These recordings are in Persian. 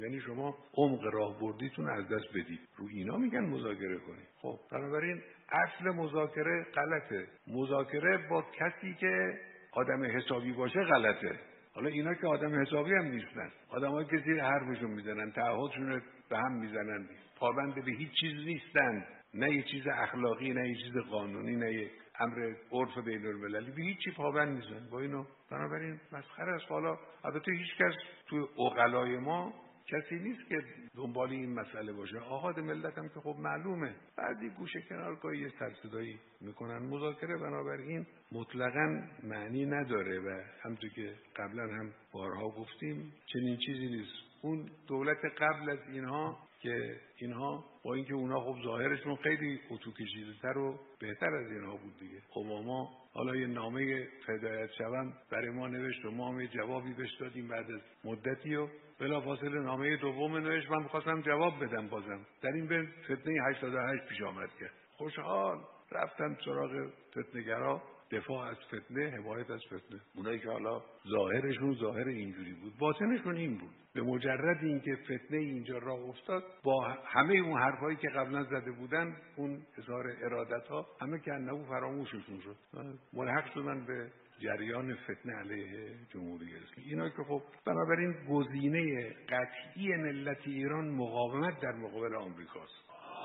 یعنی شما عمق راهبردیتون از دست بدید، رو اینا میگن مذاکره کنید. خب بنابراین اصل مذاکره غلطه. مذاکره با کسی که آدم حسابی باشه غلطه. حالا اینا که آدم حسابی هم نیستن، آدمایی که زیر حرفشون میزنن، تعهدشون به هم میزنن، پابند به هیچ چیز نیستن، نه یه چیز اخلاقی، نه یه چیز قانونی، نه یه امر عرف بین المللی، به هیچ چی پابند نیستن با اینو. بنابراین مسخره است. حالا البته هیچ کس توی عقلای ما کسی نیست که دنبال این مسئله باشه. آحاد ملت هم که خب معلومه، بعضی گوشه کنار یه سرصدایی میکنن. مذاکره بنابراین مطلقاً معنی نداره و همونطور که قبلا هم بارها گفتیم چنین چیزی نیست. اون دولت قبل از اینها که اینها با اینکه اونا خب ظاهرشون خیلی اتو کشیده‌تر و بهتر از اینها بود دیگه. اوباما حالا یه نامه هدایت شوم برای ما نوشت و ما هم یه جوابی بهش دادیم بعد از مدتی و بلافاصله نامه دوم نوشت. من می‌خواستم جواب بدم، بازم در این بین فتنه 88 پیش آمد که خوشحال رفتن سراغ فتنه‌گرا، دفاع از فتنه، حمایت از فتنه. اونایی که حالا ظاهرشون ظاهر اینجوری بود، باطنشون این بود. به مجرد اینکه فتنه اینجا راه افتاد، با همه اون حرفایی که قبلا زده بودن، اون اظهار ارادت‌ها همه که انهو فراموششون شد، ملحق شدن به جریان فتنه علیه جمهوری اسلامی. اینا که خب بنابراین گزینه قطعی ملت ایران مقاومت در مقابل آمریکاست.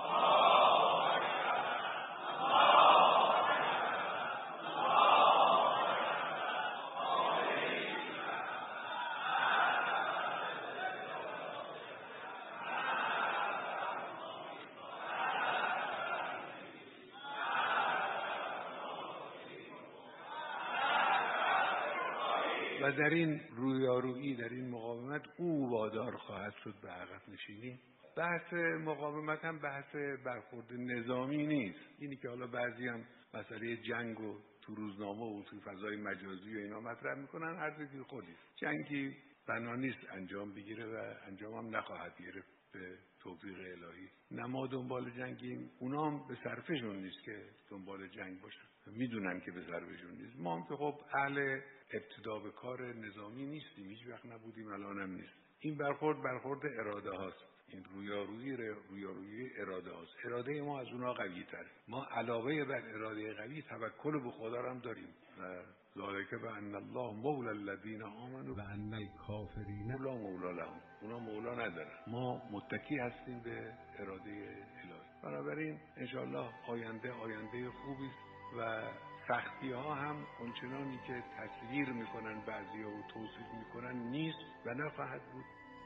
و در این رویارویی، در این مقاومت او وادار خواهد شد به عقب نشینی. بحث مقاومت هم بحث برخورد نظامی نیست. اینی که حالا بعضی هم مسئله جنگ و تو روزنامه و تو فضای مجازی و اینا مطرح میکنن، هر چیزی خودی. جنگی بنا نیست انجام بگیره و انجام هم نخواهد گرفت به توفیق الهی. نه ما دنبال جنگیم، اونا هم به صرفشون نیست که دنبال جنگ باشن، میدونن که به صرفشون نیست. ما هم که خب اهل ابتدا به کار نظامی نیستیم، هیچ وقت نبودیم، الان هم نیست. این برخورد اراده هاست. این رویارویی اراده هاست. اراده ما از اونها قوی تره. ما علاوه بر اراده قوی توکل به خدا هم داریم. ذالک بأن الله مولا الذین آمنوا و ان الکافرین لا مولا لهم. اونا مولا ندارن، ما متکی هستیم به اراده الهی. بنابراین انشاءالله آینده خوبی و سختی ها هم اونچنانی که تصویر میکنن بعضیا و توصیف میکنن نیست و نخواهد بود.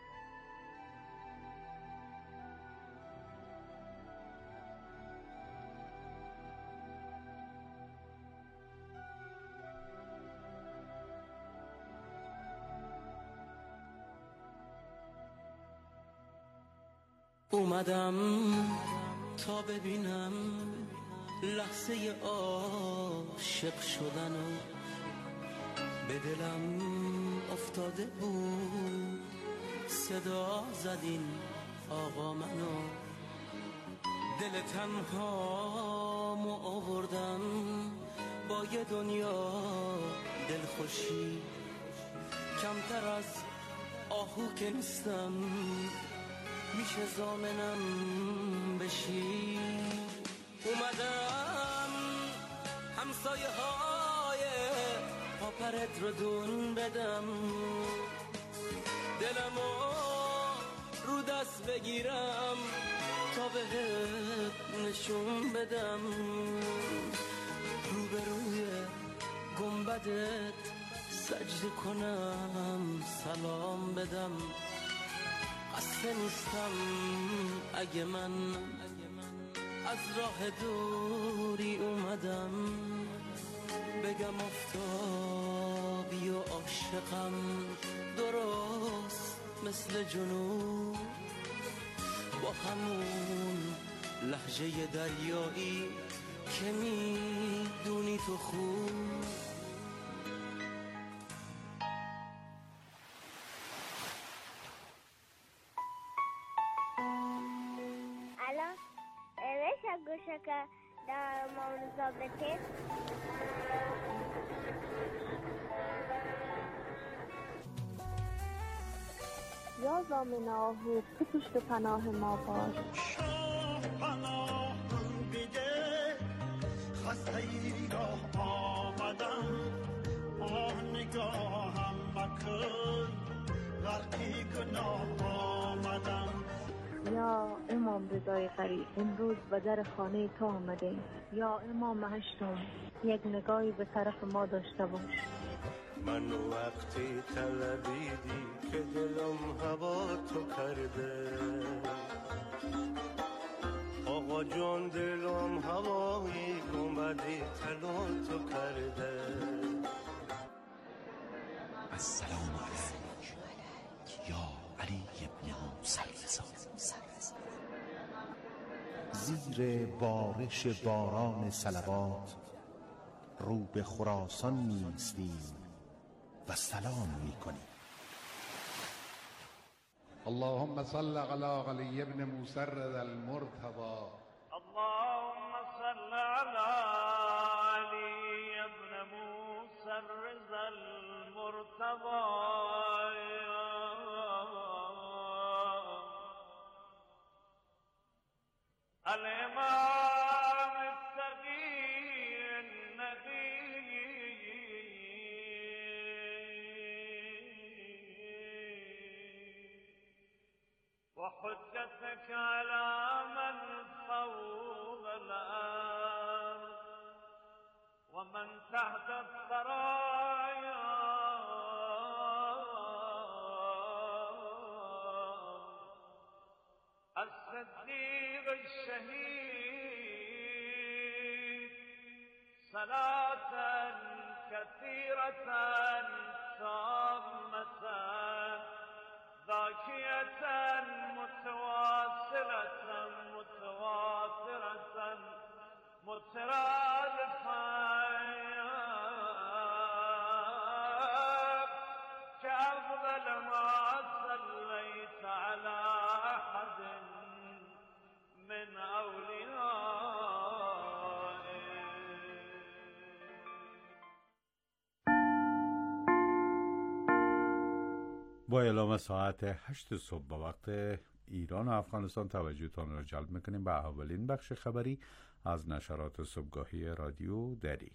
اومدم تا ببینم لحظه عاشق شدنو، به دلم افتاده بود صدا زدین آقا منو. دل تنهامو آوردم با یه دنیا دلخوشی، کمتر از آهو که نیستم، میشه ضامنم بشی. اومدم همسایه های پاپرت رو دون بدم، دلمو رو دست بگیرم تا بهت نشون بدم، روبروی گنبدت سجده کنم سلام بدم. خسته نیستم اگه من از راه دوری اومدم، بگم آفتابی و عاشقم درست مثل جنوب، با همون لهجه دریایی که میدونی تو خوب. گوشک در مورد ضابطه یا زامن آهو که پشت پناه ما باش. شاه پناه بده خسته ای راه آمدم، آه نگاهم مکن غرقی گناه آمدم. یا امام رضای غریب امروز به در خانه تو آمدیم. یا امام هشتم یک نگاهی به طرف ما داشته باش. من وقتی طلبیدی که دلم هوا تو کرده، آقا جان دلم هوایی اومدی طلا تو کرده. السلام علیک یا علی ابن موسی رضا. زیر بارش باران صلوات رو به خراسان می‌ایستیم و سلام می‌کنیم. اللهم صل علی علی ابن موسی رضا المرتضى. اللهم صل على علي ابن موسى الرضا المرتضى. الإمام التقي النبي وحجتك على من فوق الأرض ومن تحت الثرايا. الصديق الشهيد صلاة كثيرة تامة ذاكية متواصلة متواترة مترادفة كأفضل ما صليت على أحد من أوليائه. با اعلام ساعت 8 صبح با وقت ایران و افغانستان توجهتان را جلب میکنیم به اولین بخش خبری از نشرات صبحگاهی رادیو دری.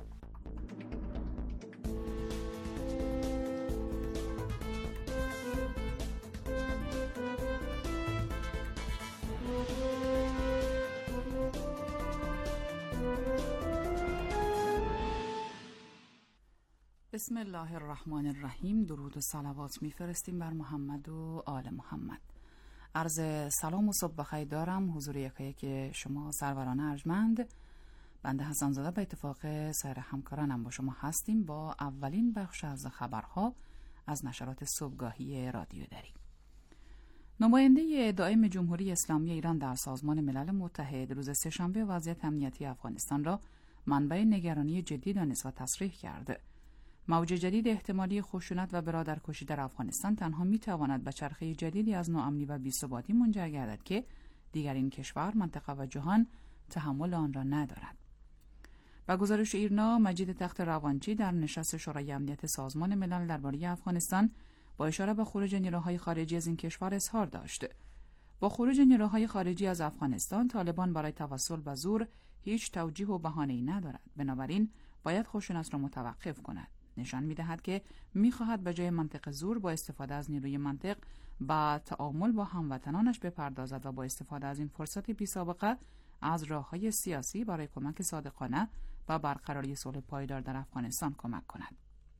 بسم الله الرحمن الرحیم. درود و صلوات میفرستیم بر محمد و آل محمد. عرض سلام و صبح بخیر دارم حضور یکایک شما سروران ارجمند. بنده حسن زاده به اتفاق سایر همکارانم با شما هستیم با اولین بخش از خبرها از نشرات صبحگاهی رادیو دری. نماینده دائم جمهوری اسلامی ایران در سازمان ملل متحد روز سه‌شنبه وضعیت امنیتی افغانستان را منبع نگرانی جدی دانست و تصریح کرد. موج جدید احتمالی خشونت و برادرکشی در افغانستان تنها میتواند به چرخه جدیدی از ناامنی و بی‌ثباتی منجر گردد که دیگر این کشور، منطقه و جهان تحمل آن را ندارد. با گزارش ایرنا، مجید تخت روانچی در نشست شورای امنیت سازمان ملل درباره افغانستان با اشاره به خروج نیروهای خارجی از این کشور اظهار داشت. با خروج نیروهای خارجی از افغانستان، طالبان برای توسل به زور هیچ توجیه و بهانه‌ای ندارد. بنابراین باید خشونت را متوقف کند. نشان می‌دهد که می‌خواهد به جای منطق زور با استفاده از نیروی منطق با تعامل با هموطنانش بپردازد و با استفاده از این فرصت بی‌سابقه از راه‌های سیاسی برای کمک صادقانه و برقراری صلح پایدار در افغانستان کمک کند.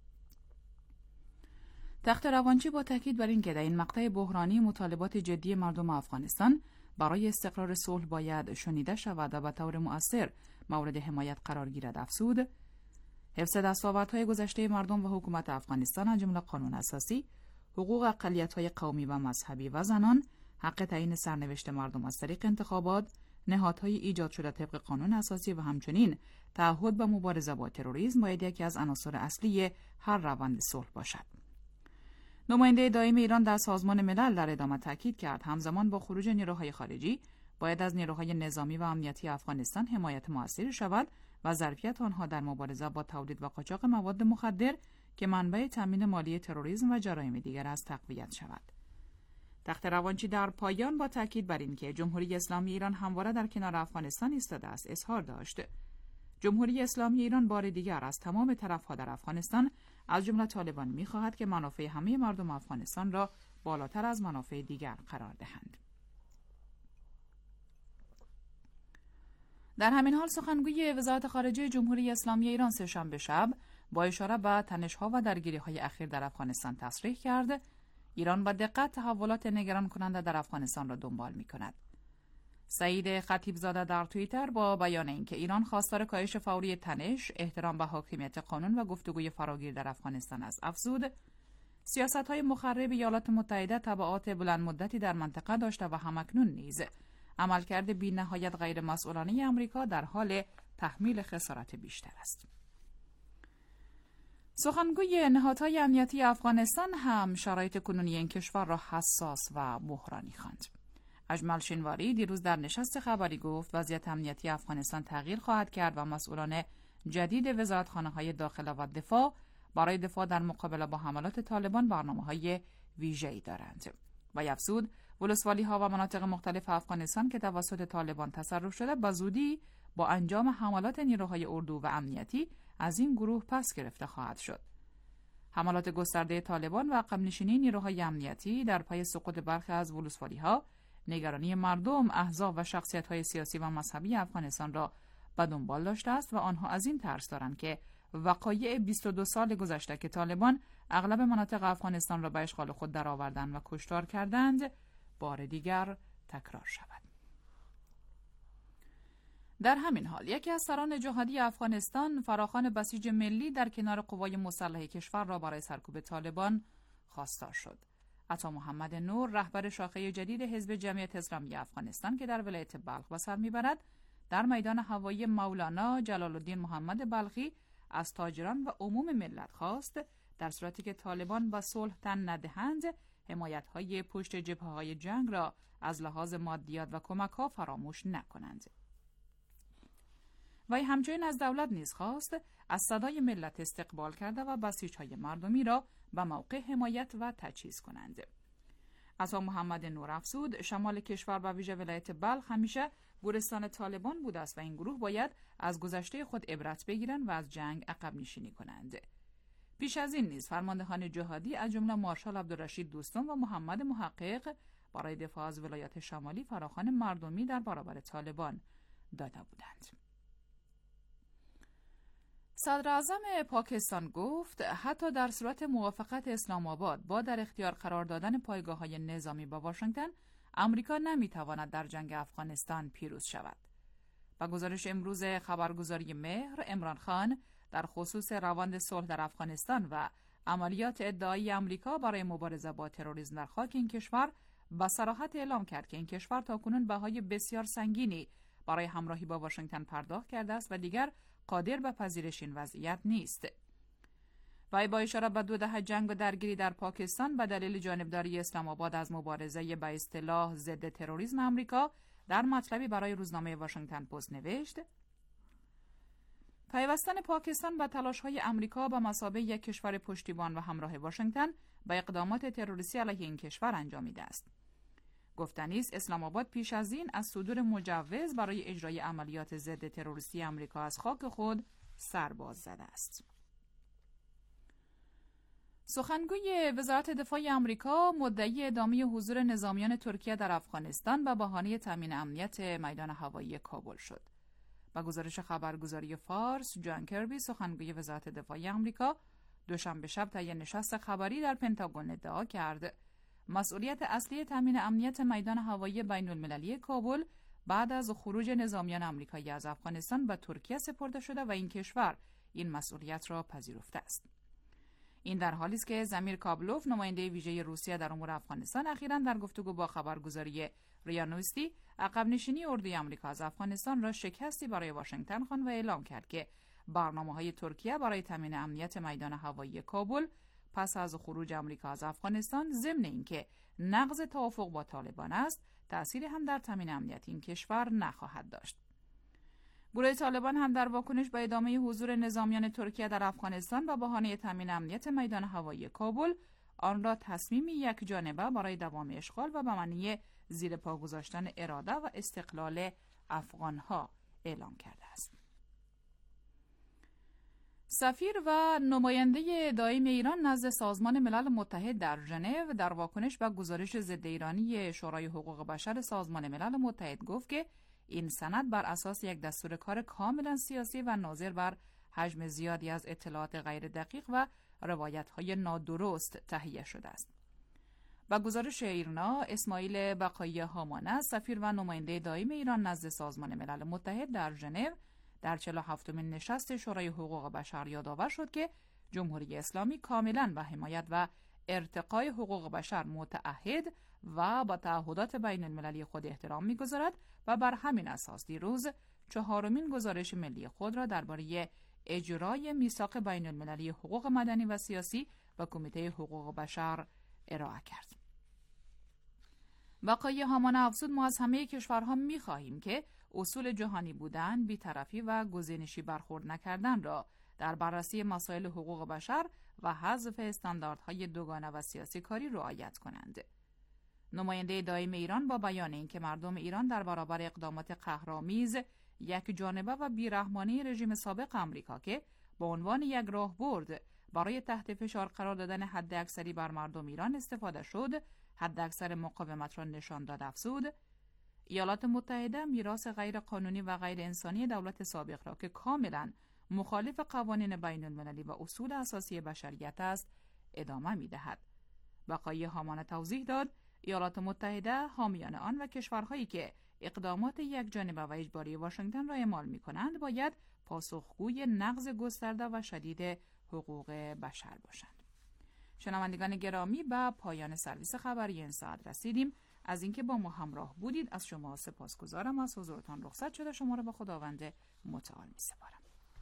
تخت روانچی با تاکید بر اینکه در این مقطع بحرانی مطالبات جدی مردم افغانستان برای استقرار صلح باید شنیده شود و به طور مؤثر مورد حمایت قرار گیرد افزود: حفظ دستاوردهای گذشته مردم و حکومت افغانستان از جمله قانون اساسی، حقوق اقلیت‌های قومی و مذهبی و زنان، حق تعیین سرنوشت مردم از طریق انتخابات، نهادهای ایجاد شده طبق قانون اساسی و همچنین تعهد به مبارزه با تروریسم باید یکی از عناصر اصلی هر روند صلح باشد. نماینده دائم ایران در سازمان ملل در ادامه تاکید کرد همزمان با خروج نیروهای خارجی باید از نیروهای نظامی و امنیتی افغانستان حمایت موثری شود و ظرفیت آنها در مبارزه با تولید و قاچاق مواد مخدر که منبع تامین مالی تروریسم و جرایم دیگر است تقویت شود. تخت روانچی در پایان با تاکید بر اینکه جمهوری اسلامی ایران همواره در کنار افغانستان ایستاده است اظهار داشت. جمهوری اسلامی ایران بار دیگر از تمام طرف‌ها در افغانستان از جمله طالبان می‌خواهد که منافع همه مردم افغانستان را بالاتر از منافع دیگر قرار دهند. در همین حال سخنگوی وزارت خارجه جمهوری اسلامی ایران سه‌شنبه شب با اشاره به تنش‌ها و درگیری‌های اخیر در افغانستان تصریح کرد ایران با دقت تحولات نگران کننده در افغانستان را دنبال می‌کند. سعید خطیبزاده در توییتر با بیان اینکه ایران خواستار کاهش فوری تنش، احترام به حاکمیت قانون و گفتگوی فراگیر در افغانستان است افزود سیاست‌های مخرب ایالات متحده تبعات بلند مدتی در منطقه داشته و همکنون نیز عملکرد بی‌نهایت غیر مسئولانه آمریکا در حال تحمیل خسارت بیشتر است. سخنگوی نهادهای امنیتی افغانستان هم شرایط کنونی این کشور را حساس و بحرانی خواند. اجمل شینواری دیروز در نشست خبری گفت وضعیت امنیتی افغانستان تغییر خواهد کرد و مسئولان جدید وزارتخانه‌های داخله و دفاع برای دفاع در مقابله با حملات طالبان برنامه‌های ویژه‌ای دارند. و افزود ولسوالی‌ها و مناطق مختلف افغانستان که توسط طالبان تصرف شده به زودی با انجام حملات نیروهای اردو و امنیتی از این گروه پس گرفته خواهد شد. حملات گسترده طالبان و عقب‌نشینی نیروهای امنیتی در پی سقوط برخی از ولسوالی‌ها نگرانی مردم، احزاب و شخصیت‌های سیاسی و مذهبی افغانستان را به دنبال داشته است و آنها از این ترس دارند که وقایع 22 سال گذشته که طالبان اغلب مناطق افغانستان را به اشغال خود درآوردند و کشتار کردند، بار دیگر تکرار شود. در همین حال یکی از سران جهادی افغانستان فراخوان بسیج ملی در کنار قوای مسلح کشور را برای سرکوب طالبان خواستار شد. عطا محمد نور رهبر شاخه جدید حزب جمعیت اسلامی افغانستان که در ولایت بلخ به سر میبرد در میدان هوایی مولانا جلال الدین محمد بلخی از تاجران و عموم ملت خواست در صورتی که طالبان با صلح تن ندهند حمایت‌های پشت جبهه‌های جنگ را از لحاظ مادیات و کمک‌ها فراموش نکنند. وی همچنین از دولت نیز خواست از صدای ملت استقبال کرده و بسیج‌های مردمی را به موقع حمایت و تجهیز کنند. عطا محمد نور افزود شمال کشور و ویژه ولایت بلخ همیشه گورستان طالبان بوده است و این گروه باید از گذشته خود عبرت بگیرند و از جنگ عقب نشینی کنند. پیش از این نیز فرماندهان جهادی از جمله مارشال عبدالرشید دوستم و محمد محقق برای دفاع از ولایات شمالی فراخوان مردمی در برابر طالبان داده بودند. صدر اعظم پاکستان گفت حتی در صورت موافقت اسلام آباد با در اختیار قرار دادن پایگاه‌های نظامی با واشنگتن، امریکا نمی‌تواند در جنگ افغانستان پیروز شود. با گزارش امروز خبرگزاری مهر، عمران خان در خصوص روند صلح در افغانستان و عملیات ادعایی امریکا برای مبارزه با تروریسم در خاک این کشور با صراحت اعلام کرد که این کشور تاکنون بهای بسیار سنگینی برای همراهی با واشنگتن پرداخت کرده است و دیگر قادر به پذیرش این وضعیت نیست. وی با اشاره به 2 دهه جنگ و درگیری در پاکستان به دلیل جانبداری اسلام آباد از مبارزه به اصطلاح ضد تروریسم آمریکا در مطلبی برای روزنامه واشنگتن پست نوشت: پیوستن پاکستان به تلاش‌های آمریکا به مثابه یک کشور پشتیبان و همراه واشنگتن به اقدامات تروریستی علیه این کشور انجامیده است. گفتنی است اسلام آباد پیش از این از صدور مجوز برای اجرای عملیات ضد تروریستی آمریکا از خاک خود سرباز زده است. سخنگوی وزارت دفاع آمریکا مدعی ادامه حضور نظامیان ترکیه در افغانستان به بهانه تامین امنیت میدان هوایی کابل شد. با گزارش خبرگزاری فارس، جان کربی سخنگوی وزارت دفاع آمریکا دوشنبه شب طی نشست خبری در پنتاگون ادعا کرد مسئولیت اصلی تامین امنیت میدان هوایی بین المللی کابل بعد از خروج نظامیان آمریکایی از افغانستان به ترکیه سپرده شده و این کشور این مسئولیت را پذیرفته است. این در حالی است که زمیر کابلوف نماینده ویژه روسیه در امور افغانستان اخیراً در گفتگو با خبرگزاری ریا نوستی عقب نشینی اردوی آمریکا از افغانستان را شکستی برای واشنگتن خواند و اعلام کرد که برنامه‌های ترکیه برای تامین امنیت میدان هوایی کابل پس از خروج آمریکا از افغانستان ضمن اینکه نقض توافق با طالبان است، تأثیری هم در تامین امنیت این کشور نخواهد داشت. گروه طالبان هم در واکنش به ادامه حضور نظامیان ترکیه در افغانستان و بهانه تامین امنیت میدان هوایی کابل آن را تصمیمی یک جانبه برای دوام اشغال و به معنی زیر پا گذاشتن اراده و استقلال افغانها اعلام کرده است. سفیر و نماینده دائم ایران نزد سازمان ملل متحد در ژنو در واکنش به گزارش ضد ایرانی شورای حقوق بشر سازمان ملل متحد گفت که این سند بر اساس یک دستور کار کاملا سیاسی و ناظر بر حجم زیادی از اطلاعات غیر دقیق و روایت‌های نادرست تهیه شده است. با گزارش ایرنا، اسماعیل بقایی هامانه، سفیر و نماینده دائم ایران نزد سازمان ملل متحد در ژنو در 47مین نشست شورای حقوق بشر یادآور شد که جمهوری اسلامی کاملا به حمایت و ارتقای حقوق بشر متعهد و با تعهدات بین المللی خود احترام می‌گذارد و بر همین اساس دیروز 4مین گزارش ملی خود را درباره اجرای میثاق بین المللی حقوق مدنی و سیاسی و کمیته حقوق بشر ارائه کرد. بقایی هامانه افزود: ما از همه کشورها می‌خواهیم که اصول جهانی بودن، بی‌طرفی و گزینشی برخورد نکردن را در بررسی مسائل حقوق بشر و حذف استانداردهای دوگانه و سیاسی کاری رعایت کنند. نماینده دائم ایران با بیان اینکه مردم ایران در برابر اقدامات قهرآمیز، یک جانبه و بیرحمانه رژیم سابق آمریکا که به عنوان یک راهبرد برای تحت فشار قرار دادن حداکثری بر مردم ایران استفاده شد، حداکثر مقاومت را نشان داد، افزود: ایالات متحده میراث غیر قانونی و غیر انسانی دولت سابق را که کاملا مخالف قوانین بین المللی و اصول اساسی بشریت است ادامه می‌دهد. بقایی هامانه توضیح داد: ایالات متحده، حامیان آن و کشورهایی که اقدامات یک جانبه و اجباری واشنگتن را اعمال می‌کنند باید پاسخگوی نقض گسترده و شدید حقوق بشر باشند. شنوندگان گرامی، به پایان سرویس خبری این ساعت رسیدیم. از اینکه با ما همراه بودید از شما سپاسگزارم. از حضورتان رخصت شده شما را به خداوند متعال می‌سپارم.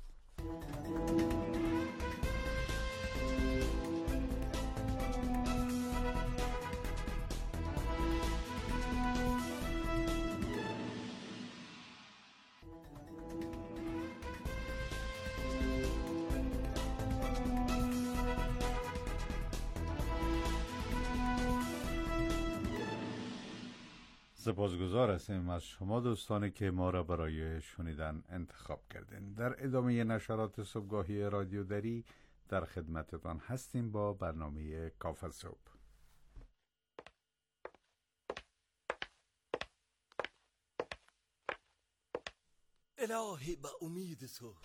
سپاسگزار هستیم از شما دوستانی که ما را برای شنیدن انتخاب کردین. در ادامه نشرات صبحگاهی رادیو دری در خدمتتان هستیم با برنامه کافه صبح. الهی به امید تو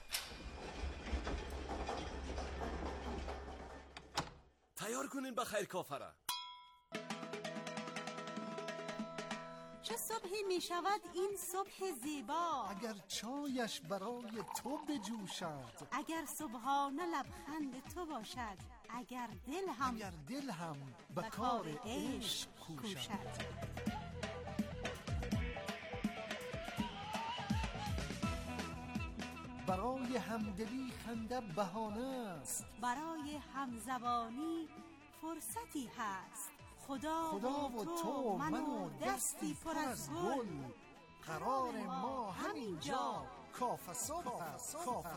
تیار کنین بخیر کافه را. چه صبحی می شود این صبح زیبا، اگر چایش برای تو بجوشد، اگر صبحانه لبخند تو باشد، اگر دل هم به کار عشق کوشد. برای همدلی خنده بهانه است، برای همزبانی فرصتی هست. خدا و تو من و دستی پر از گل، قرار ما همینجا کافه صبح است.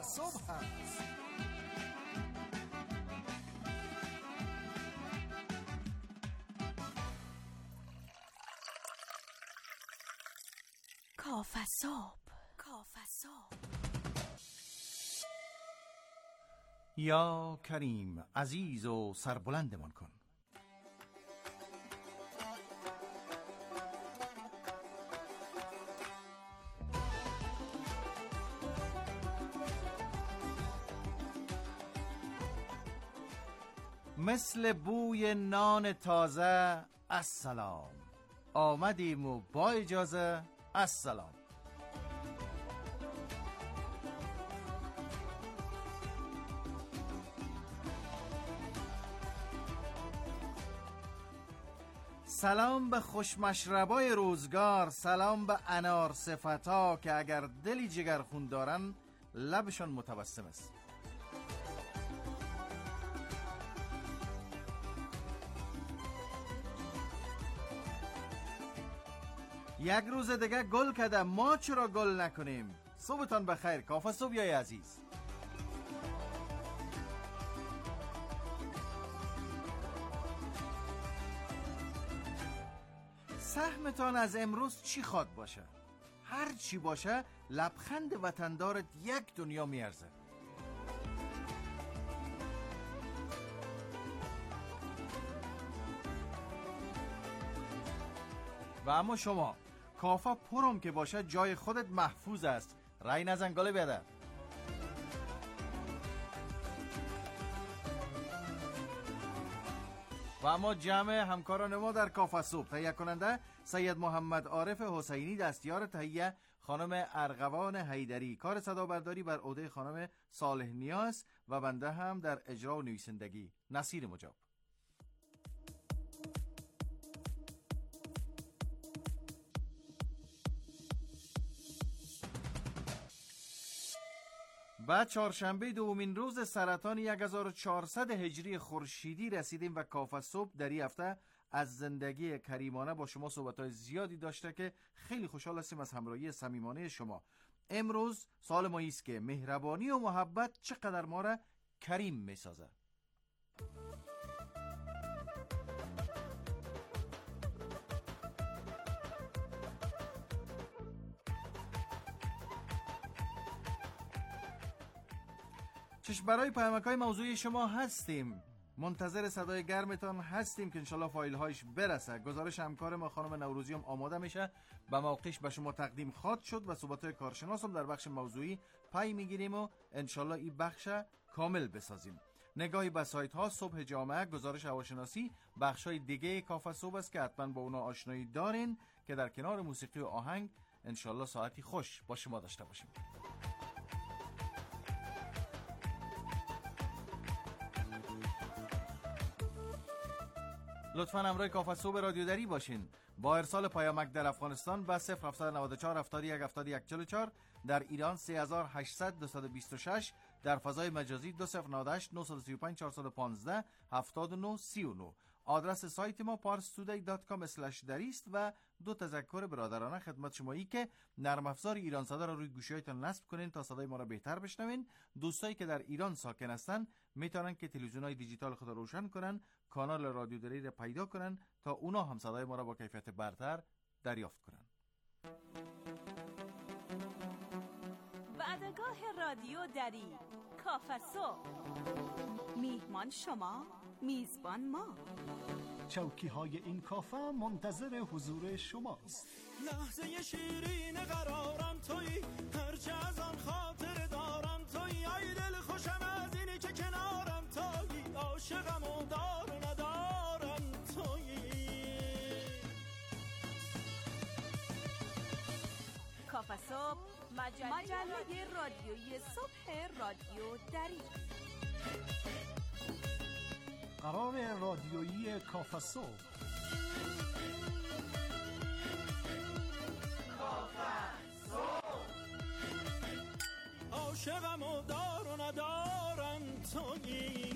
کافه صبح. یا کریم عزیز و سربلندمان کن. مثل بوی نان تازه السلام، آمدیم و با اجازه السلام. سلام به خوشمشربای روزگار، سلام به انار صفتا که اگر دلی جگرخون دارن لبشان متبسم است. یک روز دیگه گل کده، ما چرا گل نکنیم؟ صبحتان بخیر. کافه صبح یا عزیز. گرمتان از امروز چی خواد باشه؟ هر چی باشه لبخند وطندارت یک دنیا میارزه. و اما شما کافه پرم که باشه جای خودت محفوظ است. رای نزن گله بیاده. و اما جمع همکاران ما در کافه صبح تهیه کننده سید محمد عارف حسینی، دستیار تهیه خانم ارغوان حیدری، کار صدا برداری بر عهده خانم صالح نیاز و بنده هم در اجرا و نویسندگی نصیر مجاب. بعد چهارشنبه دومین روز سرطان 1400 هجری خورشیدی رسیدیم و کافه صبح در این هفته از زندگی کریمانه با شما صحبت‌های زیادی داشته که خیلی خوشحال هستیم از همراهی صمیمانه شما. امروز سال مایی است که مهربانی و محبت چقدر ما را کریم می‌سازه. چشم برای پیامک‌های موضوعی شما هستیم. منتظر صدای گرمتان هستیم که انشالله فایل هایش برسه. گزارش همکار ما خانم نوروزی هم آماده میشه، به موقعش به شما تقدیم خواهد شد و صحبت‌های کارشناس هم در بخش موضوعی پی میگیریم و انشالله این بخش کامل بسازیم. نگاهی به سایت ها صبح جامعه، گزارش هواشناسی، بخش‌های دیگه کافه صبح است که حتما با اونا آشنایی دارین که در کنار موسیقی و آهنگ انشالله ساعتی خوش با شما داشته باشیم. لطفاً همراه کافه صبح رادیو دری باشین. با ارسال پیامک در افغانستان به 0794 71 71 44، در ایران 3800 226، در فضای مجازی 2098 935 415 7939. آدرس سایت ما parstoday.com/dari است و دو تذکر برادرانه خدمت شمایی که نرم افزار ایران صدا را روی گوشی‌هایتان نصب کنین تا صدای ما را بهتر بشنوین. دوستایی که در ایران ساکن هستن میتونن که تلویزیون‌های دیجیتال خود را روشن کنن، کانال رادیو دری را پیدا کنن تا اونا هم صدای ما را با کیفیت برتر دریافت کنن. وعدگاه رادیو دری، کافه صبح. میهمان شما، میزبان ما. چوکی های این کافه منتظر حضور شماست. لحظه شیرین قرارم تویی، هرچه از آن خاطر دارم تویی. ای دل خوشم از اینی که کنارم تویی، عاشقم و دار و ندارم تویی. کافه صبح، مجله رادیویی صبح رادیو دری. قرار رادیویی کافه صبح. عاشقم و دار و ندارم تویی.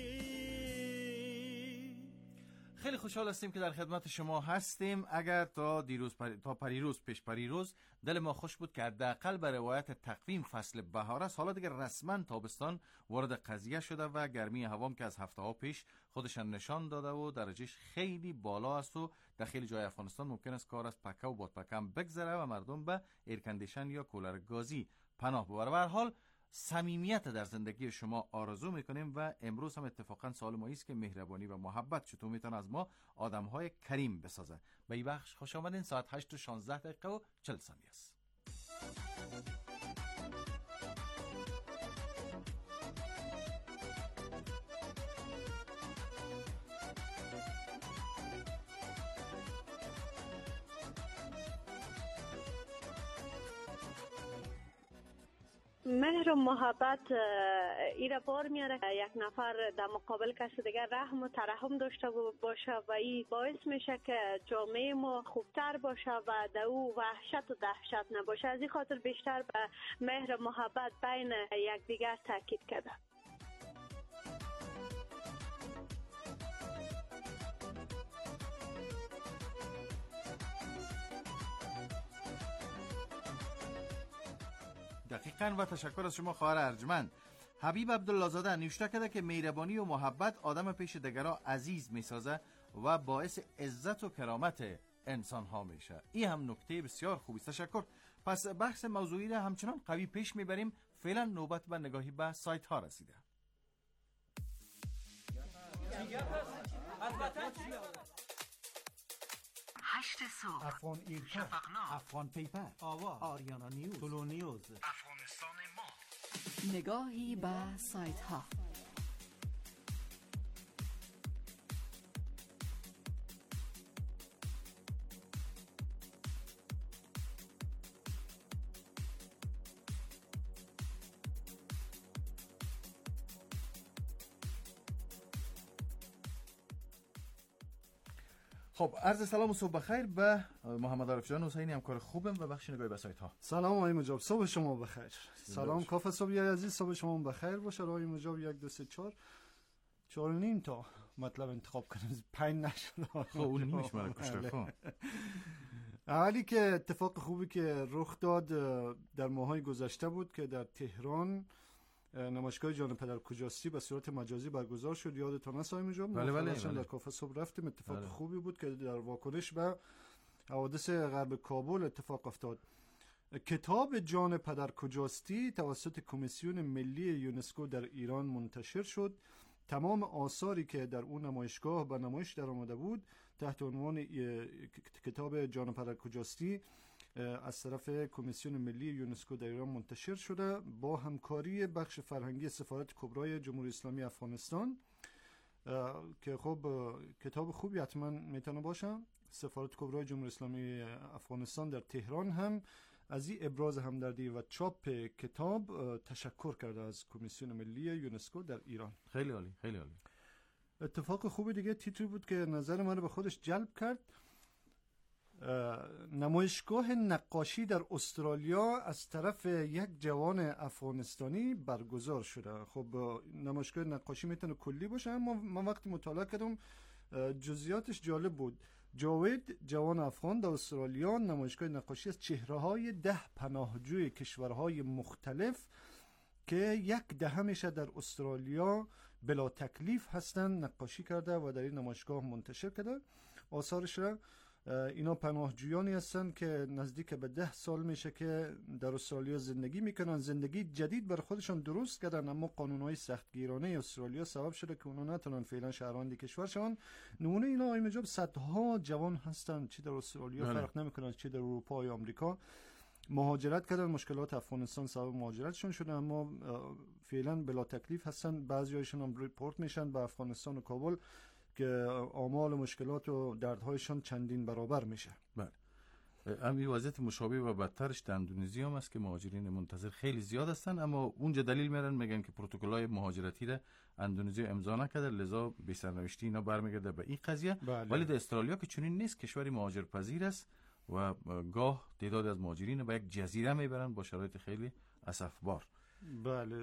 خیلی خوشحال هستیم که در خدمت شما هستیم. اگر تا پریروز دل ما خوش بود که حداقل به روایت تقویم فصل بهار است، حالا دیگه رسما تابستان وارد قضیه شده و گرمی هوام که از هفته ها پیش خودشان نشان داده و درجهش خیلی بالا است و در خیلی جای افغانستان ممکن است کار از پکه و بادپکه هم بگذره و مردم به ایرکندیشن یا کولر گازی پناه ببره. به هر حال صمیمیت در زندگی شما آرزو میکنیم و امروز هم اتفاقا سال مایی است که مهربانی و محبت چطور میتونه از ما آدمهای کریم بسازه. به این بخش خوش آمدین. ساعت 8:16:40 است. مهر و محبت ایره بار میاره یک نفر در مقابل کسی دیگر رحم و ترحم داشته باشه و این باعث میشه که جامعه ما خوبتر باشه و در او وحشت و دهشت نباشه. از این خاطر بیشتر به مهر و محبت بین یکدیگر تاکید کرده. دقیقاً و تشکر از شما خواهر ارجمند. حبیب عبدالله زاده نوشته کرده که مهربانی و محبت آدم پیش دیگران عزیز میسازه و باعث عزت و کرامت انسان ها میشه. این هم نکته بسیار خوبی. تشکر. پس بحث موضوعی را همچنان قوی پیش میبریم. فعلا نوبت به نگاهی به سایت ها رسیده. 8 صبح افغان ایرکا، شفقنامه، افغان پیپر، آوا، آریانا نیوز، طلو نیوز، افغانستان ما. نگاهی به سایت ها. خب عرض سلام و صبح بخیر به محمد عارف جان حسینی، همکار خوبم و بخش نگاهی به سایت ها. سلام آقای مجاب، صبح شما بخیر. سلام کافه صبحی عزیز، صبح شما بخیر باشه. آقای مجاب 1 2 3 4 نیم تا مطلب انتخاب کنیم 5 نشد. خب اون نیمش مرا کشته. خب حالی که اتفاق خوبی که رخ داد در ماهای گذشته بود که در تهران نمایشگاه جان پدر کجاستی به صورت مجازی برگزار شد. یادتون هست آقای مجاب؟ بله. در کافه صبح رفتیم. اتفاق خوبی بود که در واکنش به حوادث غرب کابل اتفاق افتاد. کتاب جان پدر کجاستی توسط کمیسیون ملی یونسکو در ایران منتشر شد. تمام آثاری که در اون نمایشگاه به نمایش در آمده بود تحت عنوان کتاب جان پدر کجاستی از طرف کمیسیون ملی یونسکو در ایران منتشر شده با همکاری بخش فرهنگی سفارت کبرای جمهوری اسلامی افغانستان که خب کتاب خوبی حتما میتونه باشه. سفارت کبرای جمهوری اسلامی افغانستان در تهران هم از این ابراز همدردی و چاپ کتاب تشکر کرده از کمیسیون ملی یونسکو در ایران. خیلی عالی، خیلی عالی. اتفاق خوبی دیگه تیتری بود که نظر من رو به خودش جلب کرد. نمایشگاه نقاشی در استرالیا از طرف یک جوان افغانستانی برگزار شده. خب نمایشگاه نقاشی میتونه کلی باشه، اما من وقتی مطالعه کردم جزئیاتش جالب بود. جاوید جوان افغان در استرالیا نمایشگاه نقاشی از چهره‌های 10 پناهجوی کشورهای مختلف که 1/10 در استرالیا بلا تکلیف هستند نقاشی کرده و در این نمایشگاه منتشر کرده. آثارش را اینا پناهجویانی هستن که نزدیک به 10 سال میشه که در استرالیا زندگی میکنن. زندگی جدید بر خودشان درست کردن، اما قانونهای سختگیرانه استرالیا سبب شده که اونا نتونن فعلا شهروند کشور شون. نمونه اینا آقای مجاب صدها جوان هستن، چی در استرالیا فرق نمیکنن چی در اروپا یا آمریکا، مهاجرت کردن. مشکلات افغانستان سبب مهاجرتشون شده، اما فعلا بلا تکلیف هستن. بعضیاشون هم ریپورت میشن به افغانستان و کابل که آمال مشکلات و دردهایشان چندین برابر میشه. بله. همین وضعیت مشابه و بدترش در اندونزی هم است که مهاجرین منتظر خیلی زیاد هستن، اما اونجا دلیل میارن میگن که پروتکل‌های مهاجرتی را اندونزی امضا نکرده، لذا به سرنوشتی اینا برمیگرده به این قضیه. ولی در استرالیا که چنین نیست، کشوری مهاجرپذیر است و گاه تعداد از مهاجرین به یک جزیره میبرن با شرایط خیلی اسفبار. بله.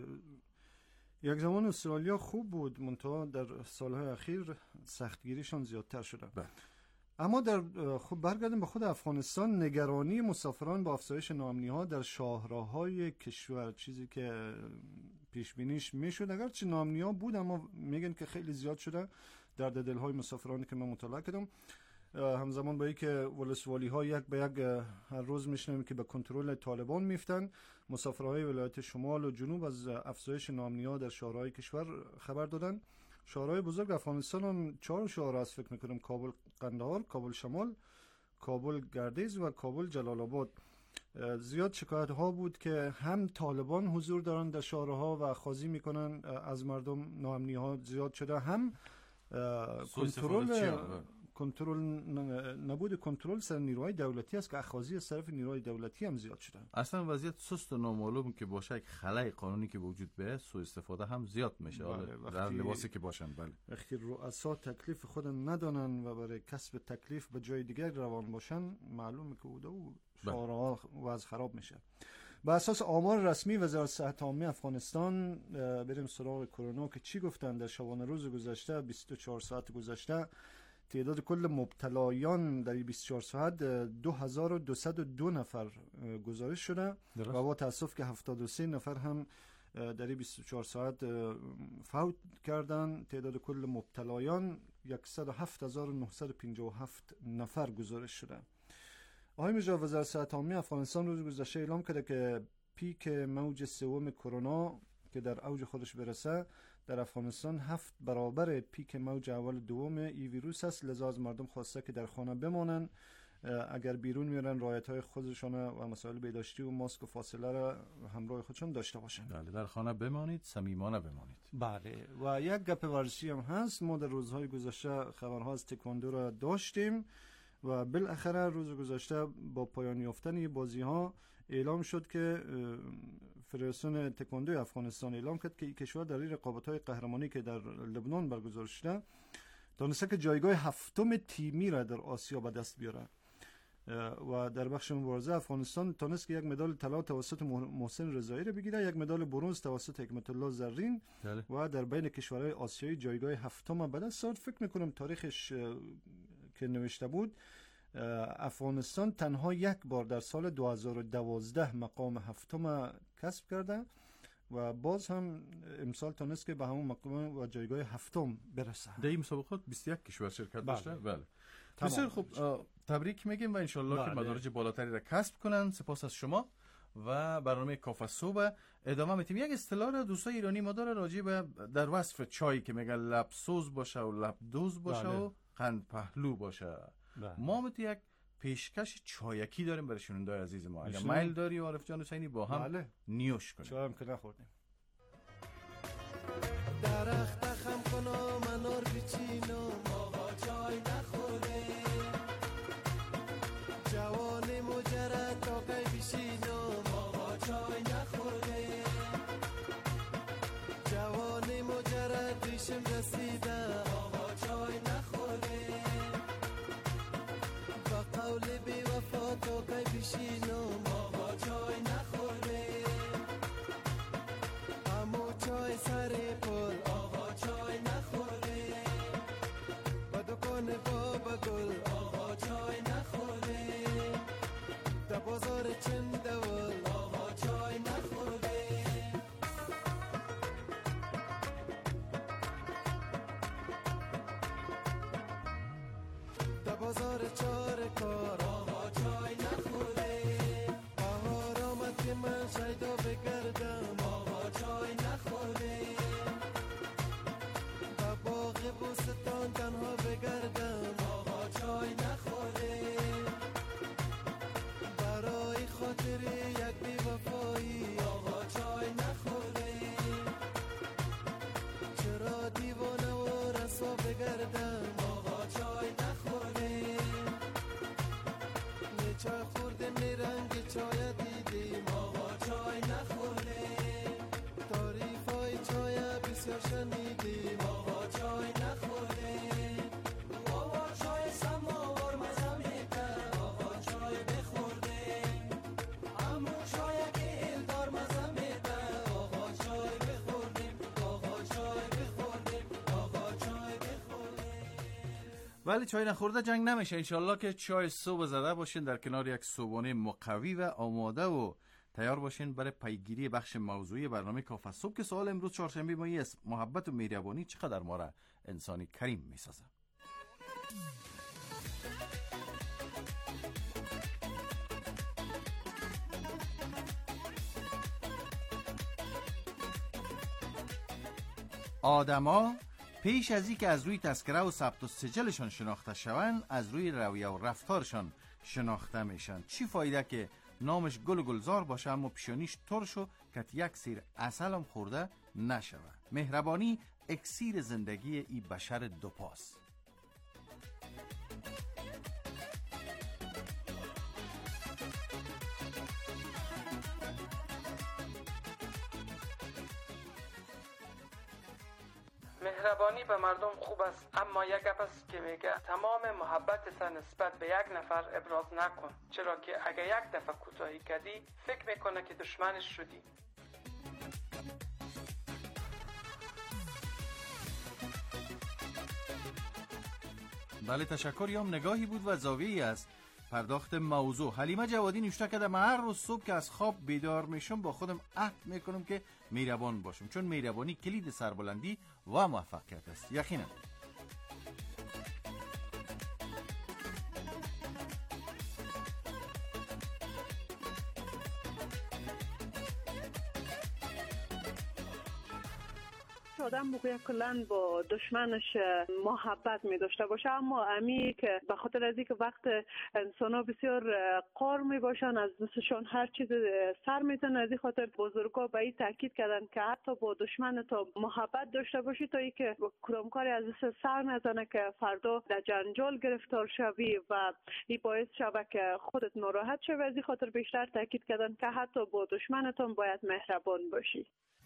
یک زمان استرالیا خوب بود، منتها در سالهای اخیر سختگیریشان زیادتر شده. اما در خب برگردیم به خود افغانستان. نگرانی مسافران با افزایش ناامنی‌ها در شاهراه‌های کشور، چیزی که پیش بینیش میشد اگرچه ناامنی‌ها بود، اما میگن که خیلی زیاد شده در دل‌های مسافرانی که من مطالعه کردم. همزمان با اینکه ولسوالی‌ها یک به یک هر روز میشنویم که به کنترل طالبان میفتن، مسافرهای ولایت شمال و جنوب از افزایش ناامنی‌ها در شهرهای کشور خبر دادن. شهرهای بزرگ افغانستان هم 4 شهر است فکر میکنم: کابل قندهار، کابل شمال، کابل گردیز و کابل جلال آباد. زیاد شکایت ها بود که هم طالبان حضور دارن در شهرها و خاضی میکنن از مردم، ناامنی ها زیاد شده، هم کنترل نبود کنترل سر نیروهای دولتی است که اخاذی از طرف نیروهای دولتی هم زیاد شده. اصلا وضعیت سست و نامعلوم که باشه، یک خلای قانونی که وجود به سوء استفاده هم زیاد میشه. در لباسی که باشن. بله. وقتی رؤسا تکلیف خود ندانن و برای کسب تکلیف به جای دیگر روان باشن، معلومه که او شهرها وضع خراب میشه. به اساس آمار رسمی وزارت صحت عامه افغانستان، بریم سراغ کرونا که چی گفتن. در شبانه روز گذشته 24 ساعت گذشته تعداد کل مبتلایان در 24 ساعت 2202 نفر گزارش شده و با تاسف که 73 نفر هم در 24 ساعت فوت کردن. تعداد کل مبتلایان 107,957 نفر گزارش شده. آقای مجا، وزارت صحت عامه افغانستان روز گذشته اعلام کرده که پیک موج سوم کرونا که در اوج خودش برسه در افغانستان 7 برابر پیک موج اول دوم این ویروس است. لذا از مردم خواسته که در خانه بمانند، اگر بیرون میرن رعایت‌های خودشان و مسائل بهداشتی و ماسک و فاصله را همراه خودشان داشته باشند. بله، در خانه بمانید، صمیمانه بمانید. بله، و یک گپ ورزشی هم هست. ما در روزهای گذشته خبرها از تکواندو را داشتیم و بالاخره روز گذشته با پایان یافتن بازی‌ها اعلام شد که فدراسیون تکواندو افغانستان اعلام کرد که این کشور در رقابت‌های قهرمانی که در لبنان برگزار شده تونسته که جایگاه هفتم تیمی را در آسیا به دست بیاره و در بخش مبارزه افغانستان تونست که یک مدال طلا توسط محسن رضایی را بگیره، یک مدال برنز توسط حکمت الله زرین و در بین کشورهای آسیایی جایگاه هفتم به دست آورد. فکر می‌کنم تاریخش که نوشته بود افغانستان تنها یک بار در سال 2012 مقام هفتم کسب کرده و باز هم امسال تونست که به همون مقام و جایگاه هفتم برسه. در این مسابقات 21 کشور شرکت داشته. بله. بسیار خوب، تبریک میگیم و انشالله که مدارج بالاتری را کسب کنن. سپاس از شما و برنامه کافه صبح ادامه میتیم. یک اصطلاح را دوستای ایرانی ما داره راجع به در وصف چای که میگن لب سوز باشه و لب دوز باشه و قند پهلو باشه. ما مت یک پیشکش چایکی داریم برای شنونده‌های عزیز ما. اگر میل داری عارف جان حسینی با هم نیوش کنیم. چای هم که نخوردیم. درخت خم کنم منار بچینم آقا چای نخورده، جوان مجرد تاقی بشینم آقا چای نخورده، جوان مجرد ریشم رسیده آقا چای نخورده، با قول بی وفا تاقی بشینم آقا چای نخورده، امو چای سر پل آقا چای نخورده، با دکان بابا گل آقا چای نخورده، در بازار چندول آقا چای نخورده، در بازار چار کار آقا چای نخورده، بهار آمد که من شیدا بگردم آقا چای نخورده، در باغ بوستان تنها بگردم آقا چای نخورده، برای خاطر یک بی وفایی آقا چای نخورده، چرا دیوانه و رسوا بگردم آقا چای نخورده، نه چای خوردم نه رنگ چای دیدیم آقا چای نخورده، تعریفای چای بسیار شنیدیم آقا چای نخورده، آقا چای سماور مزه میده آقا چای بخورده، امو چای گل دار مزه میده آقا چای بخوردیم آقا چای بخوردیم آقا چای بخوردیم. ولی چای نخورده جنگ نمیشه. انشالله که چای صبح زده باشین در کنار یک صبحانه مقوی و آماده و تیار باشین برای پیگیری بخش موضوعی برنامه کافه صبح که سوال امروز چهارشنبه مایی است: محبت و مهربانی چقدر ما را انسانی کریم میسازه؟ آدما پیش از این که از روی تذکره و ثبت و سجلشان شناخته شوند از روی رویه و رفتارشان شناخته میشن. چی فایده که نامش گل و گلزار باشه اما پیشانیش ترش و کت یک سیر عسل هم خورده نشوه. مهربانی اکسیر زندگی ای بشر دوپاست. مهربانی به مردم خوب است، اما یک گپ است که میگه تمام محبتت نسبت به یک نفر ابراز نکن، چرا که اگه یک دفعه کوتاهی کردی فکر میکنه که دشمنش شدی. بله، تشکر. یام نگاهی بود و زاویه‌ای است پرداخت موضوع. حلیمه جوادی نوشته کرده من هر روز صبح که از خواب بیدار میشم با خودم عهد میکنم که مهربان باشم، چون مهربانی کلید سربلندی و موفقیت است. یقینا. آدم بگوید کلن با دشمنش محبت می داشته باشه، اما امی که به خاطر از اینکه وقت انسان ها بسیار قار می باشن از دستشان هر چیز سر میزنه، از این خاطر بزرگا به این تاکید کردن که حتی با دشمن تو محبت داشته باشی تا اینکه کدامکاری از دست سر نزنه که فردا در جنجال گرفتار شوی و این باعث شوه که خودت ناراحت شوی. از این خاطر بیشتر تاکید کردن که حتی با دشمنتون باید مهربان باشی.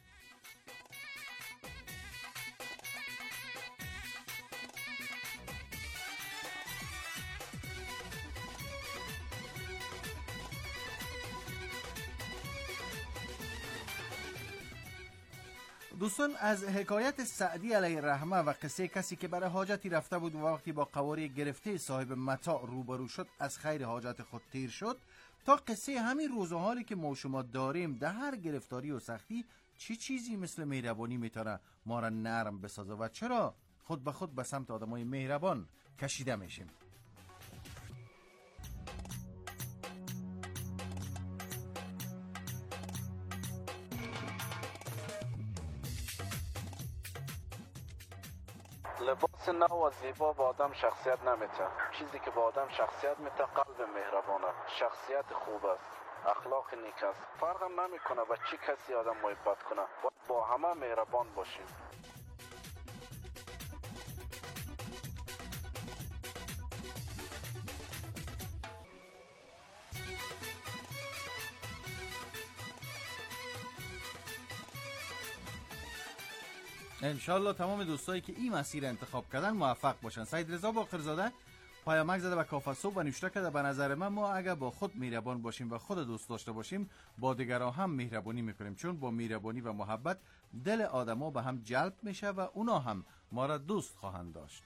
دوستان، از حکایت سعدی علیه رحمه و قصه کسی که برای حاجتی رفته بود و وقتی با قواری گرفته صاحب متاع روبرو شد از خیر حاجت خود تیر شد، تا قصه همین روز و حالی که ما شما داریم در هر گرفتاری و سختی چی چیزی مثل مهربانی میتونه ما را نرم بسازه و چرا خود به خود به سمت آدمای مهربان کشیده میشیم. لباس نو و زیبا با آدم شخصیت نمیته. چیزی که با آدم شخصیت میته قلب مهربانه، شخصیت خوب است، اخلاق نیک است. فرق هم نمیکنه با چی کسی آدم محبت کنه، با همه مهربان باشیم. انشالله تمام دوستایی که این مسیر انتخاب کردن موفق باشن. سید رضا باقرزاده پیامک زده به کافه صبح و نوشته کرده به نظر من ما اگر با خود مهربان باشیم و خود دوست داشته باشیم با دیگران هم مهربانی میکنیم، چون با مهربانی و محبت دل آدما به هم جلب میشه و اونا هم ما را دوست خواهند داشت.